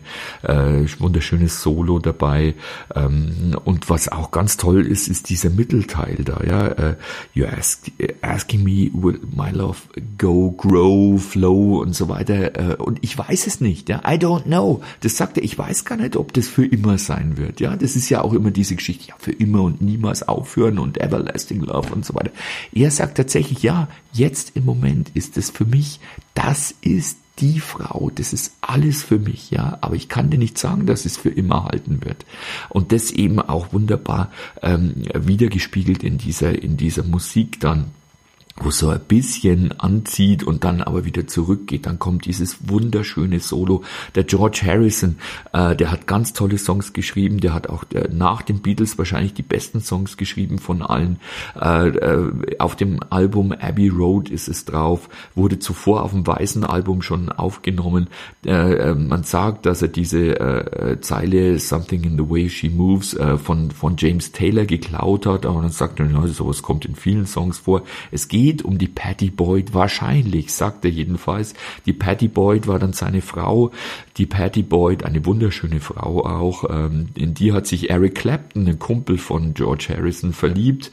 Solo dabei. Und was auch ganz toll ist dieser Mittelteil da, ja. You asking me, will my love go, grow, flow und so weiter. Und ich weiß es nicht, ja. I don't know. Das sagt er, ich weiß gar nicht, ob das für immer sein wird, ja. Das ist ja auch immer diese Geschichte, ja, für immer und niemals aufhören und everlasting love und so weiter. Er sagt tatsächlich, ja, jetzt im Moment ist es für mich, das ist die Frau, das ist alles für mich, ja, aber ich kann dir nicht sagen, dass es für immer halten wird. Und das eben auch wunderbar wiedergespiegelt in dieser Musik dann. wo so ein bisschen anzieht und dann aber wieder zurückgeht. Dann kommt dieses wunderschöne Solo. Der George Harrison, der hat ganz tolle Songs geschrieben. Der hat auch nach den Beatles wahrscheinlich die besten Songs geschrieben von allen. Auf dem Album Abbey Road ist es drauf. Wurde zuvor auf dem weißen Album schon aufgenommen. Man sagt, dass er diese Zeile Something in the Way She Moves von James Taylor geklaut hat. Aber dann sagt er, sowas kommt in vielen Songs vor. Es geht um die Pattie Boyd, wahrscheinlich, sagt er jedenfalls. Die Pattie Boyd war dann seine Frau. Die Pattie Boyd, eine wunderschöne Frau auch, in die hat sich Eric Clapton, ein Kumpel von George Harrison, verliebt.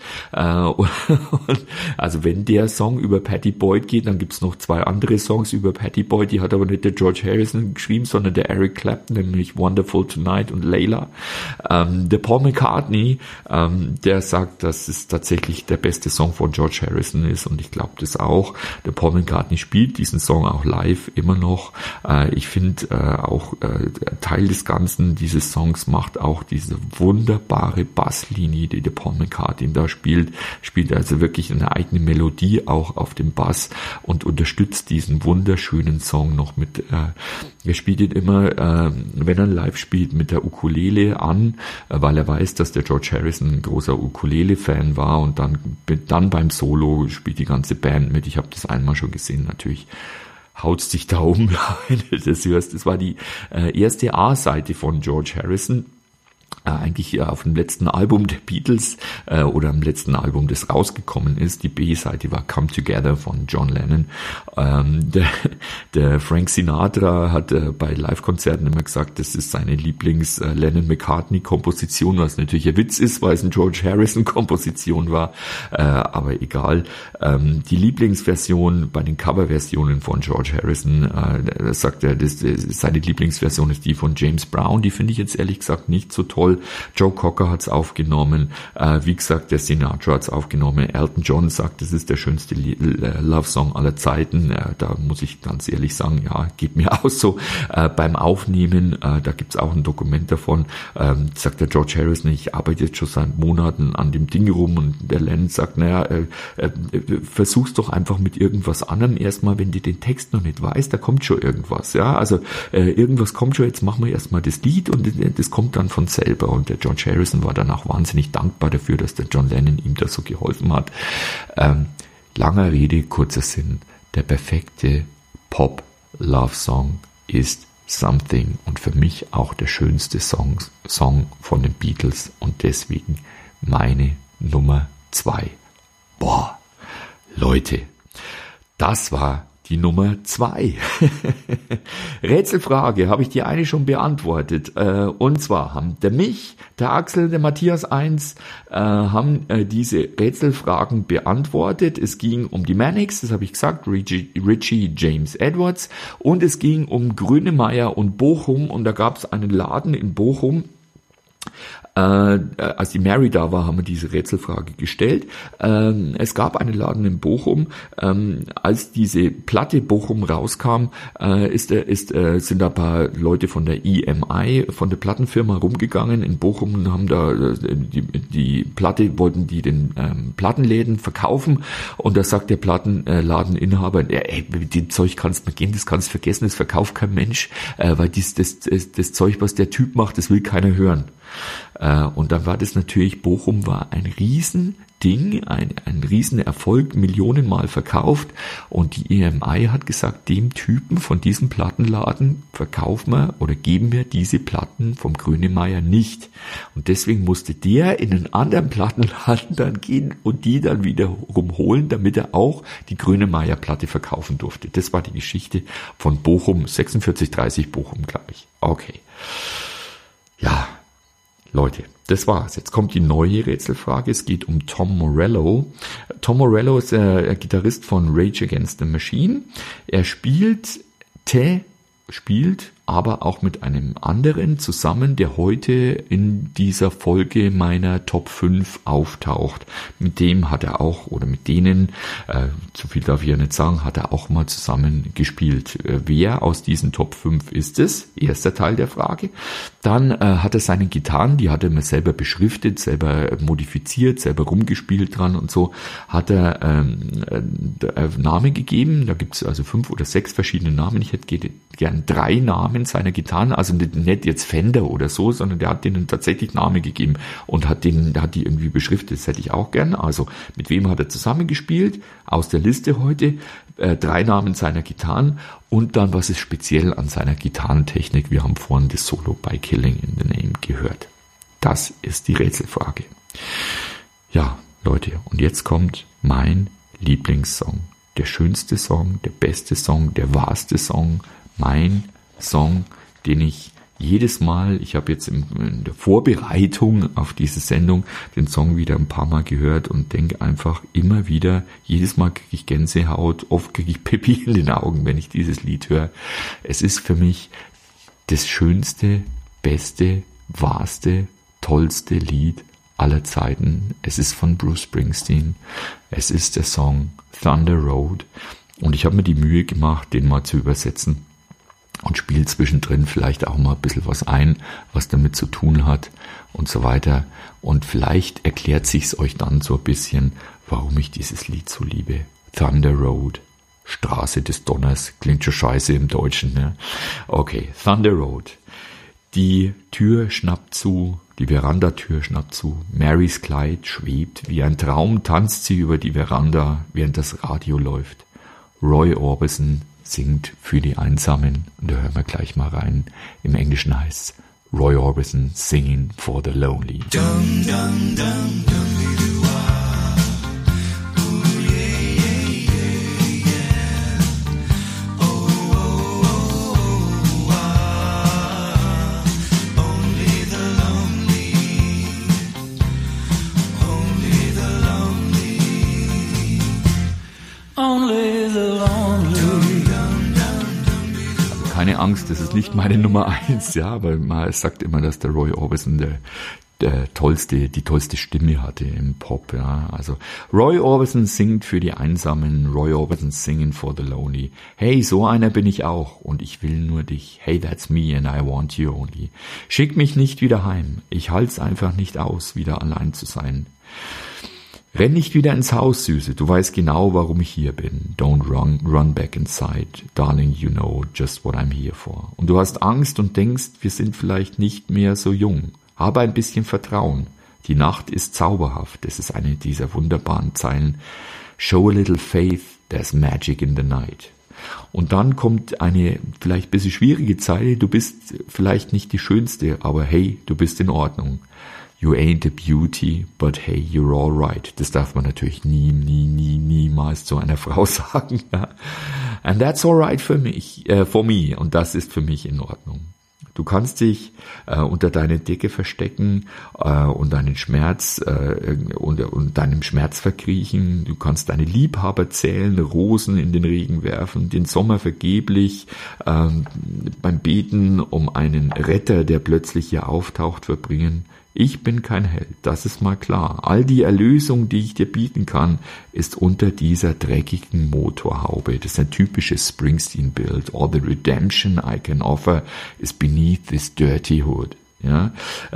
Also wenn der Song über Pattie Boyd geht, dann gibt's noch 2 andere Songs über Pattie Boyd, die hat aber nicht der George Harrison geschrieben, sondern der Eric Clapton, nämlich Wonderful Tonight und Layla. Der Paul McCartney, der sagt, dass es tatsächlich der beste Song von George Harrison ist, und ich glaube das auch. Der Paul McCartney spielt diesen Song auch live immer noch. Ich finde auch Teil des Ganzen dieses Songs macht auch diese wunderbare Basslinie, die der Paul McCartney da spielt also wirklich eine eigene Melodie auch auf dem Bass und unterstützt diesen wunderschönen Song noch mit, er spielt ihn immer, wenn er live spielt, mit der Ukulele an, weil er weiß, dass der George Harrison ein großer Ukulele-Fan war, und dann beim Solo spielt die ganze Band mit. Ich habe das einmal schon gesehen, natürlich haut's dich da um, wenn du das hörst. Das war die erste A-Seite von George Harrison. Eigentlich auf dem letzten Album der Beatles oder am letzten Album, das rausgekommen ist. Die B-Seite war Come Together von John Lennon. Der Frank Sinatra hat bei Live-Konzerten immer gesagt, das ist seine Lieblings-Lennon-McCartney-Komposition, was natürlich ein Witz ist, weil es eine George Harrison-Komposition war, aber egal. Die Lieblingsversion bei den Coverversionen von George Harrison, sagt er, seine Lieblingsversion ist die von James Brown. Die finde ich jetzt ehrlich gesagt nicht so toll. Joe Cocker hat's aufgenommen, wie gesagt, der Sinatra hat's aufgenommen, Elton John sagt, das ist der schönste Love-Song aller Zeiten, da muss ich ganz ehrlich sagen, ja, geht mir auch so. Beim Aufnehmen, da gibt's auch ein Dokument davon, sagt der George Harrison, ich arbeite jetzt schon seit Monaten an dem Ding rum, und der Lennon sagt, versuch's doch einfach mit irgendwas anderem erstmal, wenn du den Text noch nicht weißt, da kommt schon irgendwas, ja, also irgendwas kommt schon, jetzt machen wir erstmal das Lied und das kommt dann von selber. Und der George Harrison war danach wahnsinnig dankbar dafür, dass der John Lennon ihm da so geholfen hat. Langer Rede, kurzer Sinn. Der perfekte Pop-Love-Song ist Something, und für mich auch der schönste Song von den Beatles, und deswegen meine Nummer 2. Boah, Leute, das war die Nummer 2. Rätselfrage, habe ich die eine schon beantwortet. Und zwar haben der Axel, der Matthias 1, haben diese Rätselfragen beantwortet. Es ging um die Manics, das habe ich gesagt, Richie James Edwards. Und es ging um Grönemeyer und Bochum. Und da gab es einen Laden in Bochum. Als die Mary da war, haben wir diese Rätselfrage gestellt. Es gab einen Laden in Bochum. Als diese Platte Bochum rauskam, sind da ein paar Leute von der EMI, von der Plattenfirma, rumgegangen in Bochum und haben da die Platte, wollten die den Plattenläden verkaufen. Und da sagt der Plattenladeninhaber, mit dem Zeug kannst du gehen, das kannst du vergessen, das verkauft kein Mensch, weil das Zeug, was der Typ macht, das will keiner hören. Und dann war das natürlich, Bochum war ein Riesending, ein Riesenerfolg, millionenmal verkauft, und die EMI hat gesagt, dem Typen von diesem Plattenladen verkaufen wir oder geben wir diese Platten vom Grönemeyer nicht. Und deswegen musste der in einen anderen Plattenladen dann gehen und die dann wieder rumholen, damit er auch die Grönemeyer Platte verkaufen durfte. Das war die Geschichte von Bochum, 4630 Bochum, glaube ich. Okay. Ja. Leute, das war's. Jetzt kommt die neue Rätselfrage. Es geht um Tom Morello. Tom Morello ist der Gitarrist von Rage Against the Machine. Er spielt aber auch mit einem anderen zusammen, der heute in dieser Folge meiner Top 5 auftaucht. Mit dem hat er auch, oder mit denen, zu viel darf ich ja nicht sagen, hat er auch mal zusammen gespielt. Wer aus diesen Top 5 ist es? Erster Teil der Frage. Dann hat er seine Gitarren, die hat er mir selber beschriftet, selber modifiziert, selber rumgespielt dran und so, hat er Namen gegeben. Da gibt es also 5 oder 6 verschiedene Namen. Ich hätte gern 3 Namen seiner Gitarren, also nicht jetzt Fender oder so, sondern der hat denen tatsächlich Namen gegeben und hat die irgendwie beschriftet. Das hätte ich auch gern. Also mit wem hat er zusammengespielt? Aus der Liste heute 3 Namen seiner Gitarren und dann, was ist speziell an seiner Gitarrentechnik. Wir haben vorhin das Solo bei Killing in the Name gehört. Das ist die Rätselfrage. Ja, Leute, und jetzt kommt mein Lieblingssong. Der schönste Song, der beste Song, der wahrste Song, mein Song, den ich jedes Mal, ich habe jetzt in der Vorbereitung auf diese Sendung den Song wieder ein paar Mal gehört und denke einfach immer wieder, jedes Mal kriege ich Gänsehaut, oft kriege ich Pipi in den Augen, wenn ich dieses Lied höre. Es ist für mich das schönste, beste, wahrste, tollste Lied aller Zeiten. Es ist von Bruce Springsteen. Es ist der Song Thunder Road und ich habe mir die Mühe gemacht, den mal zu übersetzen. Und spielt zwischendrin vielleicht auch mal ein bisschen was ein, was damit zu tun hat und so weiter. Und vielleicht erklärt sich's euch dann so ein bisschen, warum ich dieses Lied so liebe. Thunder Road, Straße des Donners, klingt schon scheiße im Deutschen, ne? Okay, Thunder Road. Die Tür schnappt zu, die Verandatür schnappt zu. Marys Kleid schwebt, wie ein Traum tanzt sie über die Veranda, während das Radio läuft. Roy Orbison singt für die Einsamen. Und da hören wir gleich mal rein. Im Englischen heißt es Roy Orbison Singing for the Lonely. Dum, dum, dum, dum. Keine Angst, das ist nicht meine Nummer 1, ja, weil man sagt immer, dass der Roy Orbison die tollste Stimme hatte im Pop, ja. Also Roy Orbison singt für die Einsamen, Roy Orbison singing for the lonely. Hey, so einer bin ich auch und ich will nur dich. Hey, that's me and I want you only. Schick mich nicht wieder heim. Ich halt's einfach nicht aus, wieder allein zu sein. Renn nicht wieder ins Haus, Süße, du weißt genau, warum ich hier bin. Don't run back inside. Darling, you know just what I'm here for. Und du hast Angst und denkst, wir sind vielleicht nicht mehr so jung. Habe ein bisschen Vertrauen. Die Nacht ist zauberhaft. Das ist eine dieser wunderbaren Zeilen. Show a little faith, there's magic in the night. Und dann kommt eine vielleicht ein bisschen schwierige Zeile. Du bist vielleicht nicht die Schönste, aber hey, du bist in Ordnung. You ain't a beauty, but hey, you're all right. Das darf man natürlich niemals zu einer Frau sagen. Ja. And that's all right for me. Und das ist für mich in Ordnung. Du kannst dich unter deine Decke verstecken und deinen Schmerz und deinem Schmerz verkriechen. Du kannst deine Liebhaber zählen, Rosen in den Regen werfen, den Sommer vergeblich beim Beten um einen Retter, der plötzlich hier auftaucht, verbringen. Ich bin kein Held, das ist mal klar. All die Erlösung, die ich dir bieten kann, ist unter dieser dreckigen Motorhaube. Das ist ein typisches Springsteen-Bild. All the redemption I can offer is beneath this dirty hood. Ja,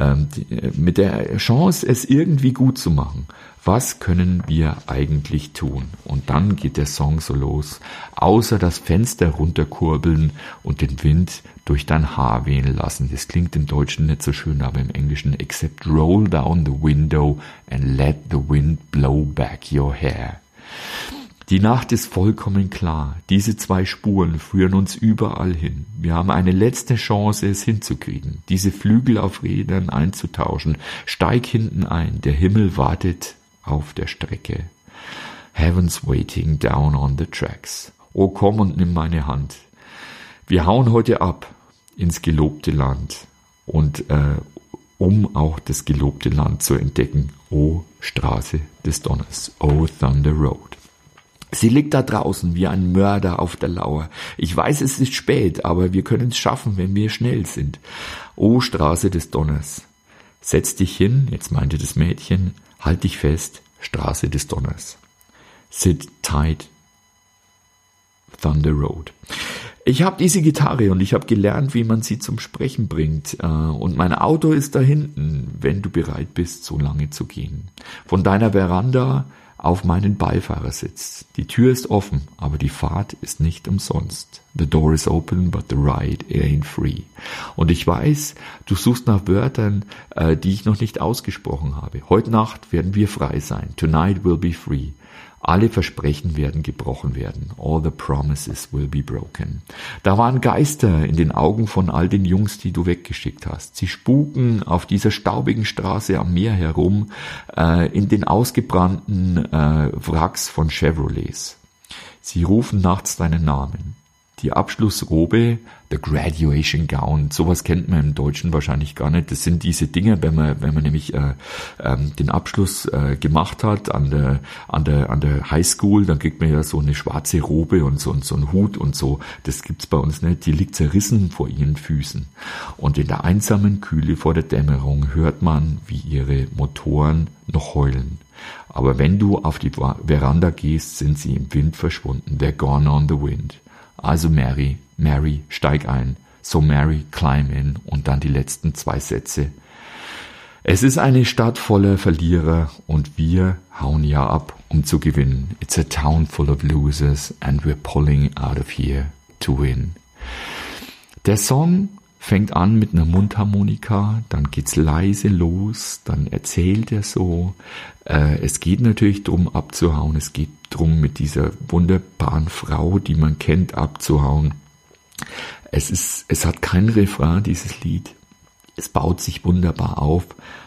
mit der Chance, es irgendwie gut zu machen. Was können wir eigentlich tun? Und dann geht der Song so los. Außer das Fenster runterkurbeln und den Wind durch dein Haar wehen lassen. Das klingt im Deutschen nicht so schön, aber im Englischen except roll down the window and let the wind blow back your hair. Die Nacht ist vollkommen klar. Diese 2 Spuren führen uns überall hin. Wir haben eine letzte Chance, es hinzukriegen. Diese Flügel auf Rädern einzutauschen. Steig hinten ein. Der Himmel wartet auf der Strecke. Heaven's waiting down on the tracks. Oh, komm und nimm meine Hand. Wir hauen heute ab ins gelobte Land. Und um auch das gelobte Land zu entdecken. Oh, Straße des Donners. Oh, Thunder Road. Sie liegt da draußen wie ein Mörder auf der Lauer. Ich weiß, es ist spät, aber wir können es schaffen, wenn wir schnell sind. O Straße des Donners. Setz dich hin, jetzt meinte das Mädchen, halt dich fest, Straße des Donners. Sit tight, Thunder Road. Ich habe diese Gitarre und ich habe gelernt, wie man sie zum Sprechen bringt. Und mein Auto ist da hinten, wenn du bereit bist, so lange zu gehen. Von deiner Veranda auf meinen Beifahrersitz. Die Tür ist offen, aber die Fahrt ist nicht umsonst. The door is open, but the ride ain't free. Und ich weiß, du suchst nach Wörtern, die ich noch nicht ausgesprochen habe. Heute Nacht werden wir frei sein. Tonight will be free. Alle Versprechen werden gebrochen werden. All the promises will be broken. Da waren Geister in den Augen von all den Jungs, die du weggeschickt hast. Sie spuken auf dieser staubigen Straße am Meer herum, in den ausgebrannten Wracks von Chevrolets. Sie rufen nachts deinen Namen. Die Abschlussrobe, the graduation gown, sowas kennt man im Deutschen wahrscheinlich gar nicht. Das sind diese Dinger, wenn man nämlich den Abschluss gemacht hat an der Highschool, dann kriegt man ja so eine schwarze Robe und so einen Hut und so. Das gibt's bei uns nicht. Die liegt zerrissen vor ihren Füßen. Und in der einsamen Kühle vor der Dämmerung hört man, wie ihre Motoren noch heulen. Aber wenn du auf die Veranda gehst, sind sie im Wind verschwunden. They're gone on the wind. Also Mary, steig ein. So Mary, climb in. Und dann die letzten 2 Sätze. Es ist eine Stadt voller Verlierer und wir hauen ja ab, um zu gewinnen. It's a town full of losers and we're pulling out of here to win. Der Song fängt an mit einer Mundharmonika, dann geht's leise los, dann erzählt er so. Es geht natürlich drum abzuhauen, es geht drum mit dieser wunderbaren Frau, die man kennt, abzuhauen. Es hat kein Refrain, dieses Lied. Es baut sich wunderbar auf.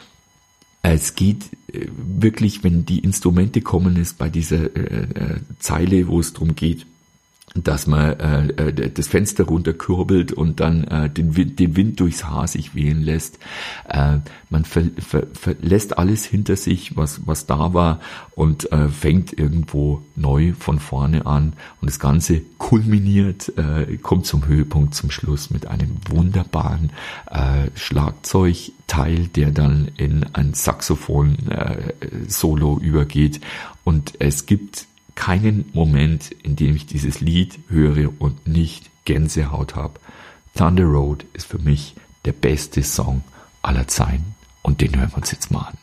Es geht wirklich, wenn die Instrumente kommen, ist bei dieser Zeile, wo es drum geht, dass man das Fenster runterkurbelt und dann den Wind durchs Haar sich wehen lässt. Man verlässt alles hinter sich, was da war und fängt irgendwo neu von vorne an. Und das Ganze kulminiert, kommt zum Höhepunkt, zum Schluss mit einem wunderbaren Schlagzeugteil, der dann in ein Saxophon-Solo übergeht. Und es gibt keinen Moment, in dem ich dieses Lied höre und nicht Gänsehaut habe. Thunder Road ist für mich der beste Song aller Zeiten und den hören wir uns jetzt mal an.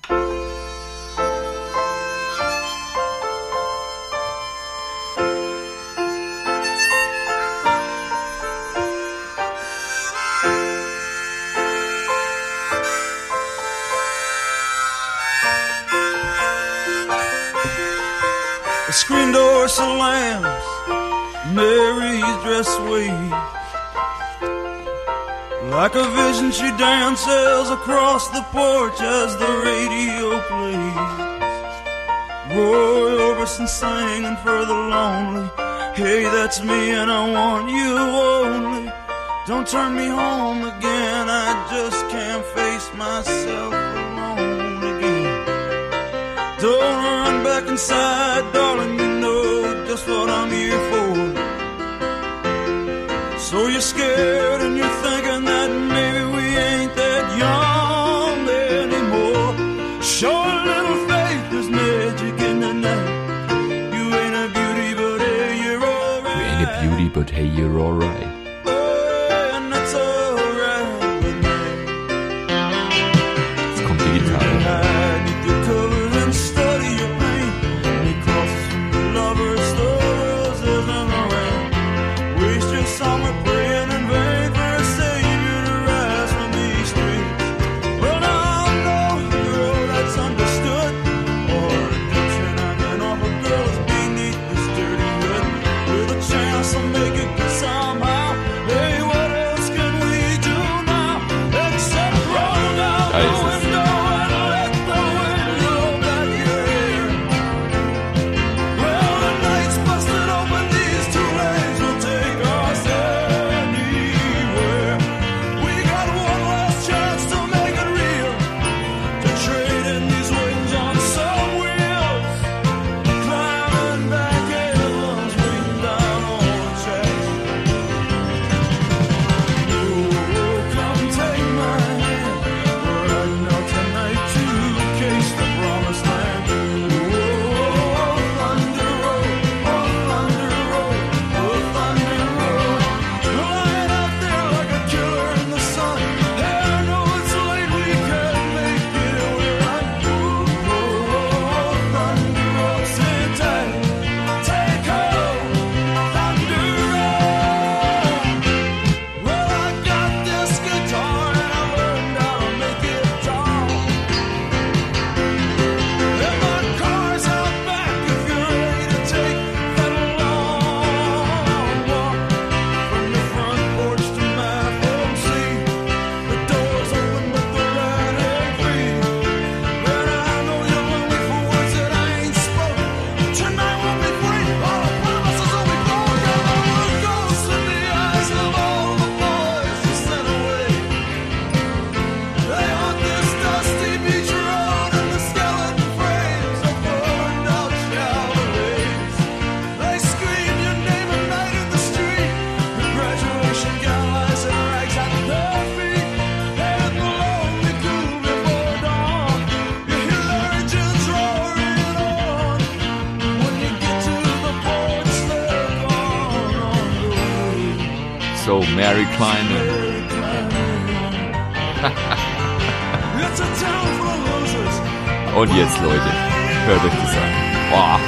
The screen door slams, Mary's dress waves. Like a vision she dances across the porch as the radio plays. Roy Orbison singing for the lonely. Hey, that's me and I want you only. Don't turn me home again, I just can't face myself alone again. Don't run back inside, darling, you know just what I'm here for. So you're scared and you're thinking that maybe we ain't that young anymore. Show a little faith, there's magic in the night. You ain't a beauty, but hey, you're alright. You ain't a beauty, but hey, you're alright. And that's alright with me. Jetzt kommt die Gitarre. Hide your colors and study your pain. Because lovers, the roses and the rain. Waste your summer praying in vain for a savior to rise from these streets. Well, now I know you're all that's understood. Or redemption hanging off a girl's beneath this dirty hood. With a chance to make it good somehow. Hey, what else can we do now? Except roll down the window and let the wind blow back your hair. Well, the night's busted open, these two lanes will take us anywhere. We got one last chance to make it real, to trade in these wings on some wheels, climbing back in So, Mary Kleiner. It's a town full of losers. Und jetzt, Leute, hört euch das an. Boah.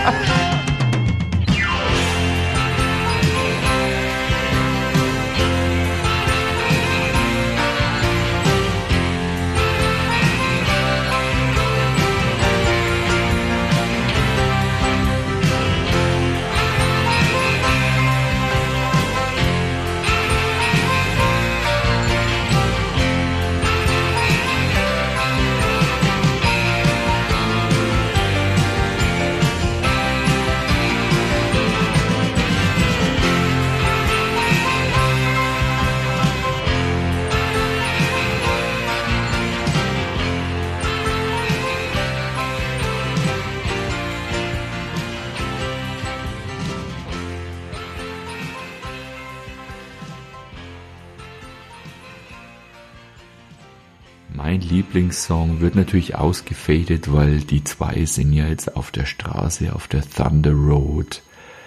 Mein Lieblingssong wird natürlich ausgefadet, weil die zwei sind ja jetzt auf der Straße, auf der Thunder Road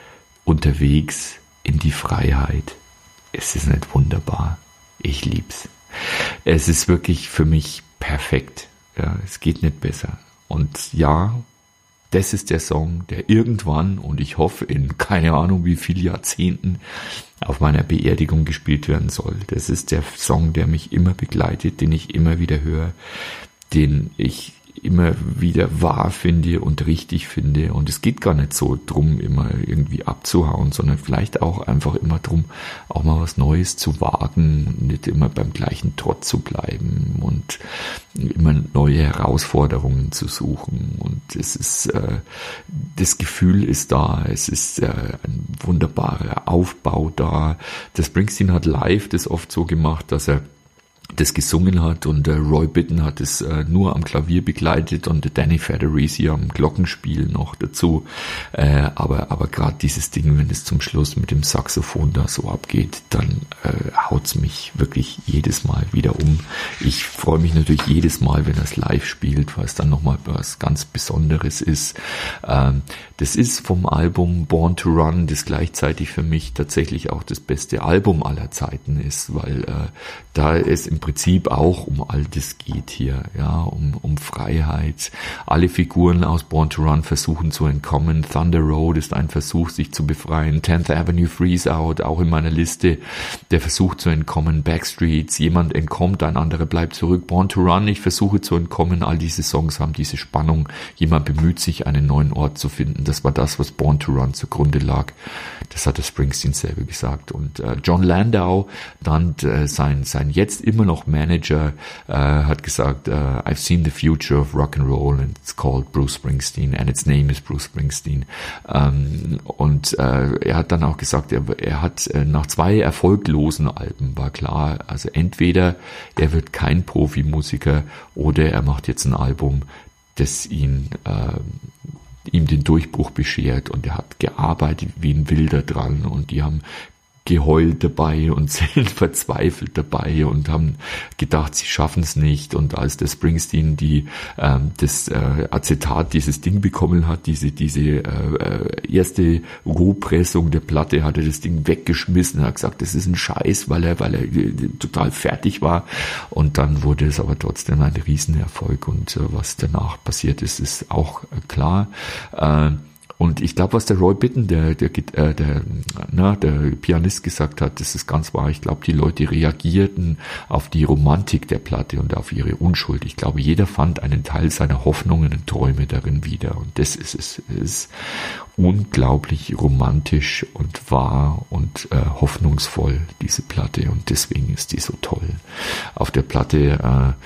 unterwegs in die Freiheit. Es ist nicht wunderbar. Ich lieb's. Es ist wirklich für mich perfekt. Ja, es geht nicht besser. Und ja, das ist der Song, der irgendwann, und ich hoffe in keine Ahnung wie viele Jahrzehnten, auf meiner Beerdigung gespielt werden soll. Das ist der Song, der mich immer begleitet, den ich immer wieder höre, den ich immer wieder wahr finde und richtig finde. Und es geht gar nicht so drum, immer irgendwie abzuhauen, sondern vielleicht auch einfach immer drum, auch mal was Neues zu wagen, nicht immer beim gleichen Trott zu bleiben und immer neue Herausforderungen zu suchen. Und es ist, das Gefühl ist da, es ist ein wunderbarer Aufbau da. Der Springsteen hat live das oft so gemacht, dass er das gesungen hat und Roy Bittan hat es nur am Klavier begleitet und Danny Federici am Glockenspiel noch dazu. Aber gerade dieses Ding, wenn es zum Schluss mit dem Saxophon da so abgeht, dann haut's mich wirklich jedes Mal wieder um. Ich freue mich natürlich jedes Mal, wenn er es live spielt, weil es dann nochmal was ganz Besonderes ist. Das ist vom Album Born to Run, das gleichzeitig für mich tatsächlich auch das beste Album aller Zeiten ist, weil da es im Prinzip auch um all das geht hier, ja, um Freiheit. Alle Figuren aus Born to Run versuchen zu entkommen. Thunder Road ist ein Versuch, sich zu befreien. 10th Avenue Freeze Out, auch in meiner Liste, der Versuch zu entkommen. Backstreets, jemand entkommt, ein anderer bleibt zurück. Born to Run, ich versuche zu entkommen. All diese Songs haben diese Spannung. Jemand bemüht sich, einen neuen Ort zu finden. Das war das, was Born to Run zugrunde lag. Das hat der Springsteen selber gesagt. Und John Landau, dann sein jetzt immer noch Manager, hat gesagt, I've seen the future of rock and roll and it's called Bruce Springsteen and its name is Bruce Springsteen. Und er hat dann auch gesagt, er hat nach 2 erfolglosen Alben war klar, also entweder er wird kein Profimusiker oder er macht jetzt ein Album, das ihm den Durchbruch beschert, und er hat gearbeitet wie ein Wilder dran und die haben geheult dabei und sind verzweifelt dabei und haben gedacht, sie schaffen es nicht. Und als der Springsteen das Acetat, dieses Ding bekommen hat, diese erste Rohpressung der Platte, hat er das Ding weggeschmissen. Er hat gesagt, das ist ein Scheiß, weil er total fertig war. Und dann wurde es aber trotzdem ein Riesenerfolg. Und was danach passiert ist, ist auch klar. Und ich glaube, was der Roy Bittan, der Pianist, gesagt hat, das ist ganz wahr. Ich glaube, die Leute reagierten auf die Romantik der Platte und auf ihre Unschuld. Ich glaube, jeder fand einen Teil seiner Hoffnungen und Träume darin wieder. Und das ist es. Es ist unglaublich romantisch und wahr und hoffnungsvoll, diese Platte. Und deswegen ist die so toll. Auf der Platte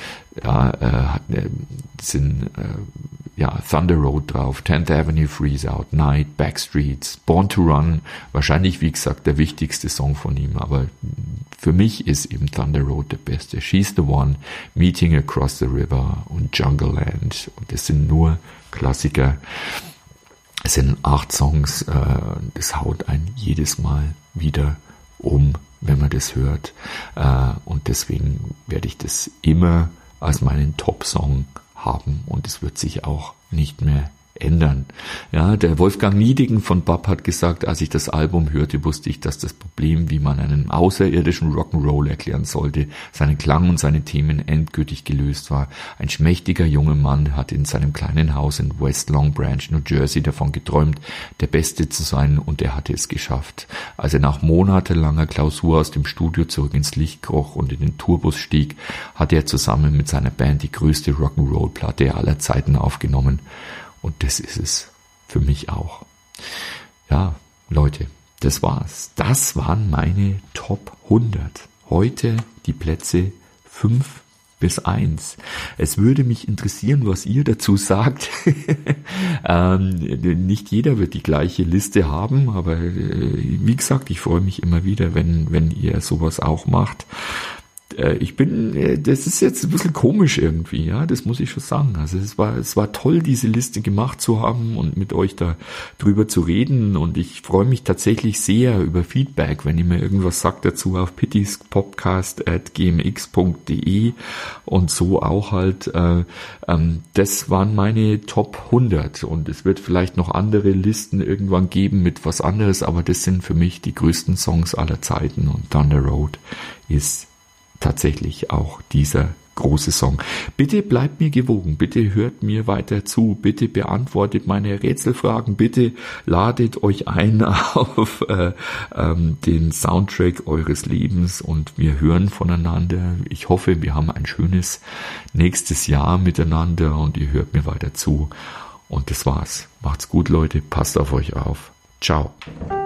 sind Thunder Road drauf, 10th Avenue Freeze Out, Night, Backstreets, Born to Run, wahrscheinlich, wie gesagt, der wichtigste Song von ihm, aber für mich ist eben Thunder Road der beste. She's the One, Meeting Across the River und Jungle Land, und das sind nur Klassiker. Es sind 8 Songs, das haut einen jedes Mal wieder um, wenn man das hört, und deswegen werde ich das immer als meinen Top-Song haben, und es wird sich auch nicht mehr ändern. Ja, der Wolfgang Niedigen von BAP hat gesagt, als ich das Album hörte, wusste ich, dass das Problem, wie man einen außerirdischen Rock'n'Roll erklären sollte, seinen Klang und seine Themen endgültig gelöst war. Ein schmächtiger junger Mann hat in seinem kleinen Haus in West Long Branch, New Jersey, davon geträumt, der Beste zu sein, und er hatte es geschafft. Als er nach monatelanger Klausur aus dem Studio zurück ins Licht kroch und in den Tourbus stieg, hat er zusammen mit seiner Band die größte Rock'n'Roll-Platte aller Zeiten aufgenommen. Und das ist es für mich auch. Ja, Leute, das war's. Das waren meine Top 100. Heute die Plätze 5 bis 1. Es würde mich interessieren, was ihr dazu sagt. Nicht jeder wird die gleiche Liste haben, aber wie gesagt, ich freue mich immer wieder, wenn ihr sowas auch macht. Das ist jetzt ein bisschen komisch irgendwie, ja, das muss ich schon sagen. Also es war toll, diese Liste gemacht zu haben und mit euch da drüber zu reden, und ich freue mich tatsächlich sehr über Feedback, wenn ihr mir irgendwas sagt dazu auf pittispodcast@gmx.de und so auch halt. Das waren meine Top 100, und es wird vielleicht noch andere Listen irgendwann geben mit was anderes, aber das sind für mich die größten Songs aller Zeiten, und Thunder Road ist tatsächlich auch dieser große Song. Bitte bleibt mir gewogen, bitte hört mir weiter zu, bitte beantwortet meine Rätselfragen, bitte ladet euch ein auf den Soundtrack eures Lebens, und wir hören voneinander. Ich hoffe, wir haben ein schönes nächstes Jahr miteinander, und ihr hört mir weiter zu. Und das war's. Macht's gut, Leute, passt auf euch auf. Ciao.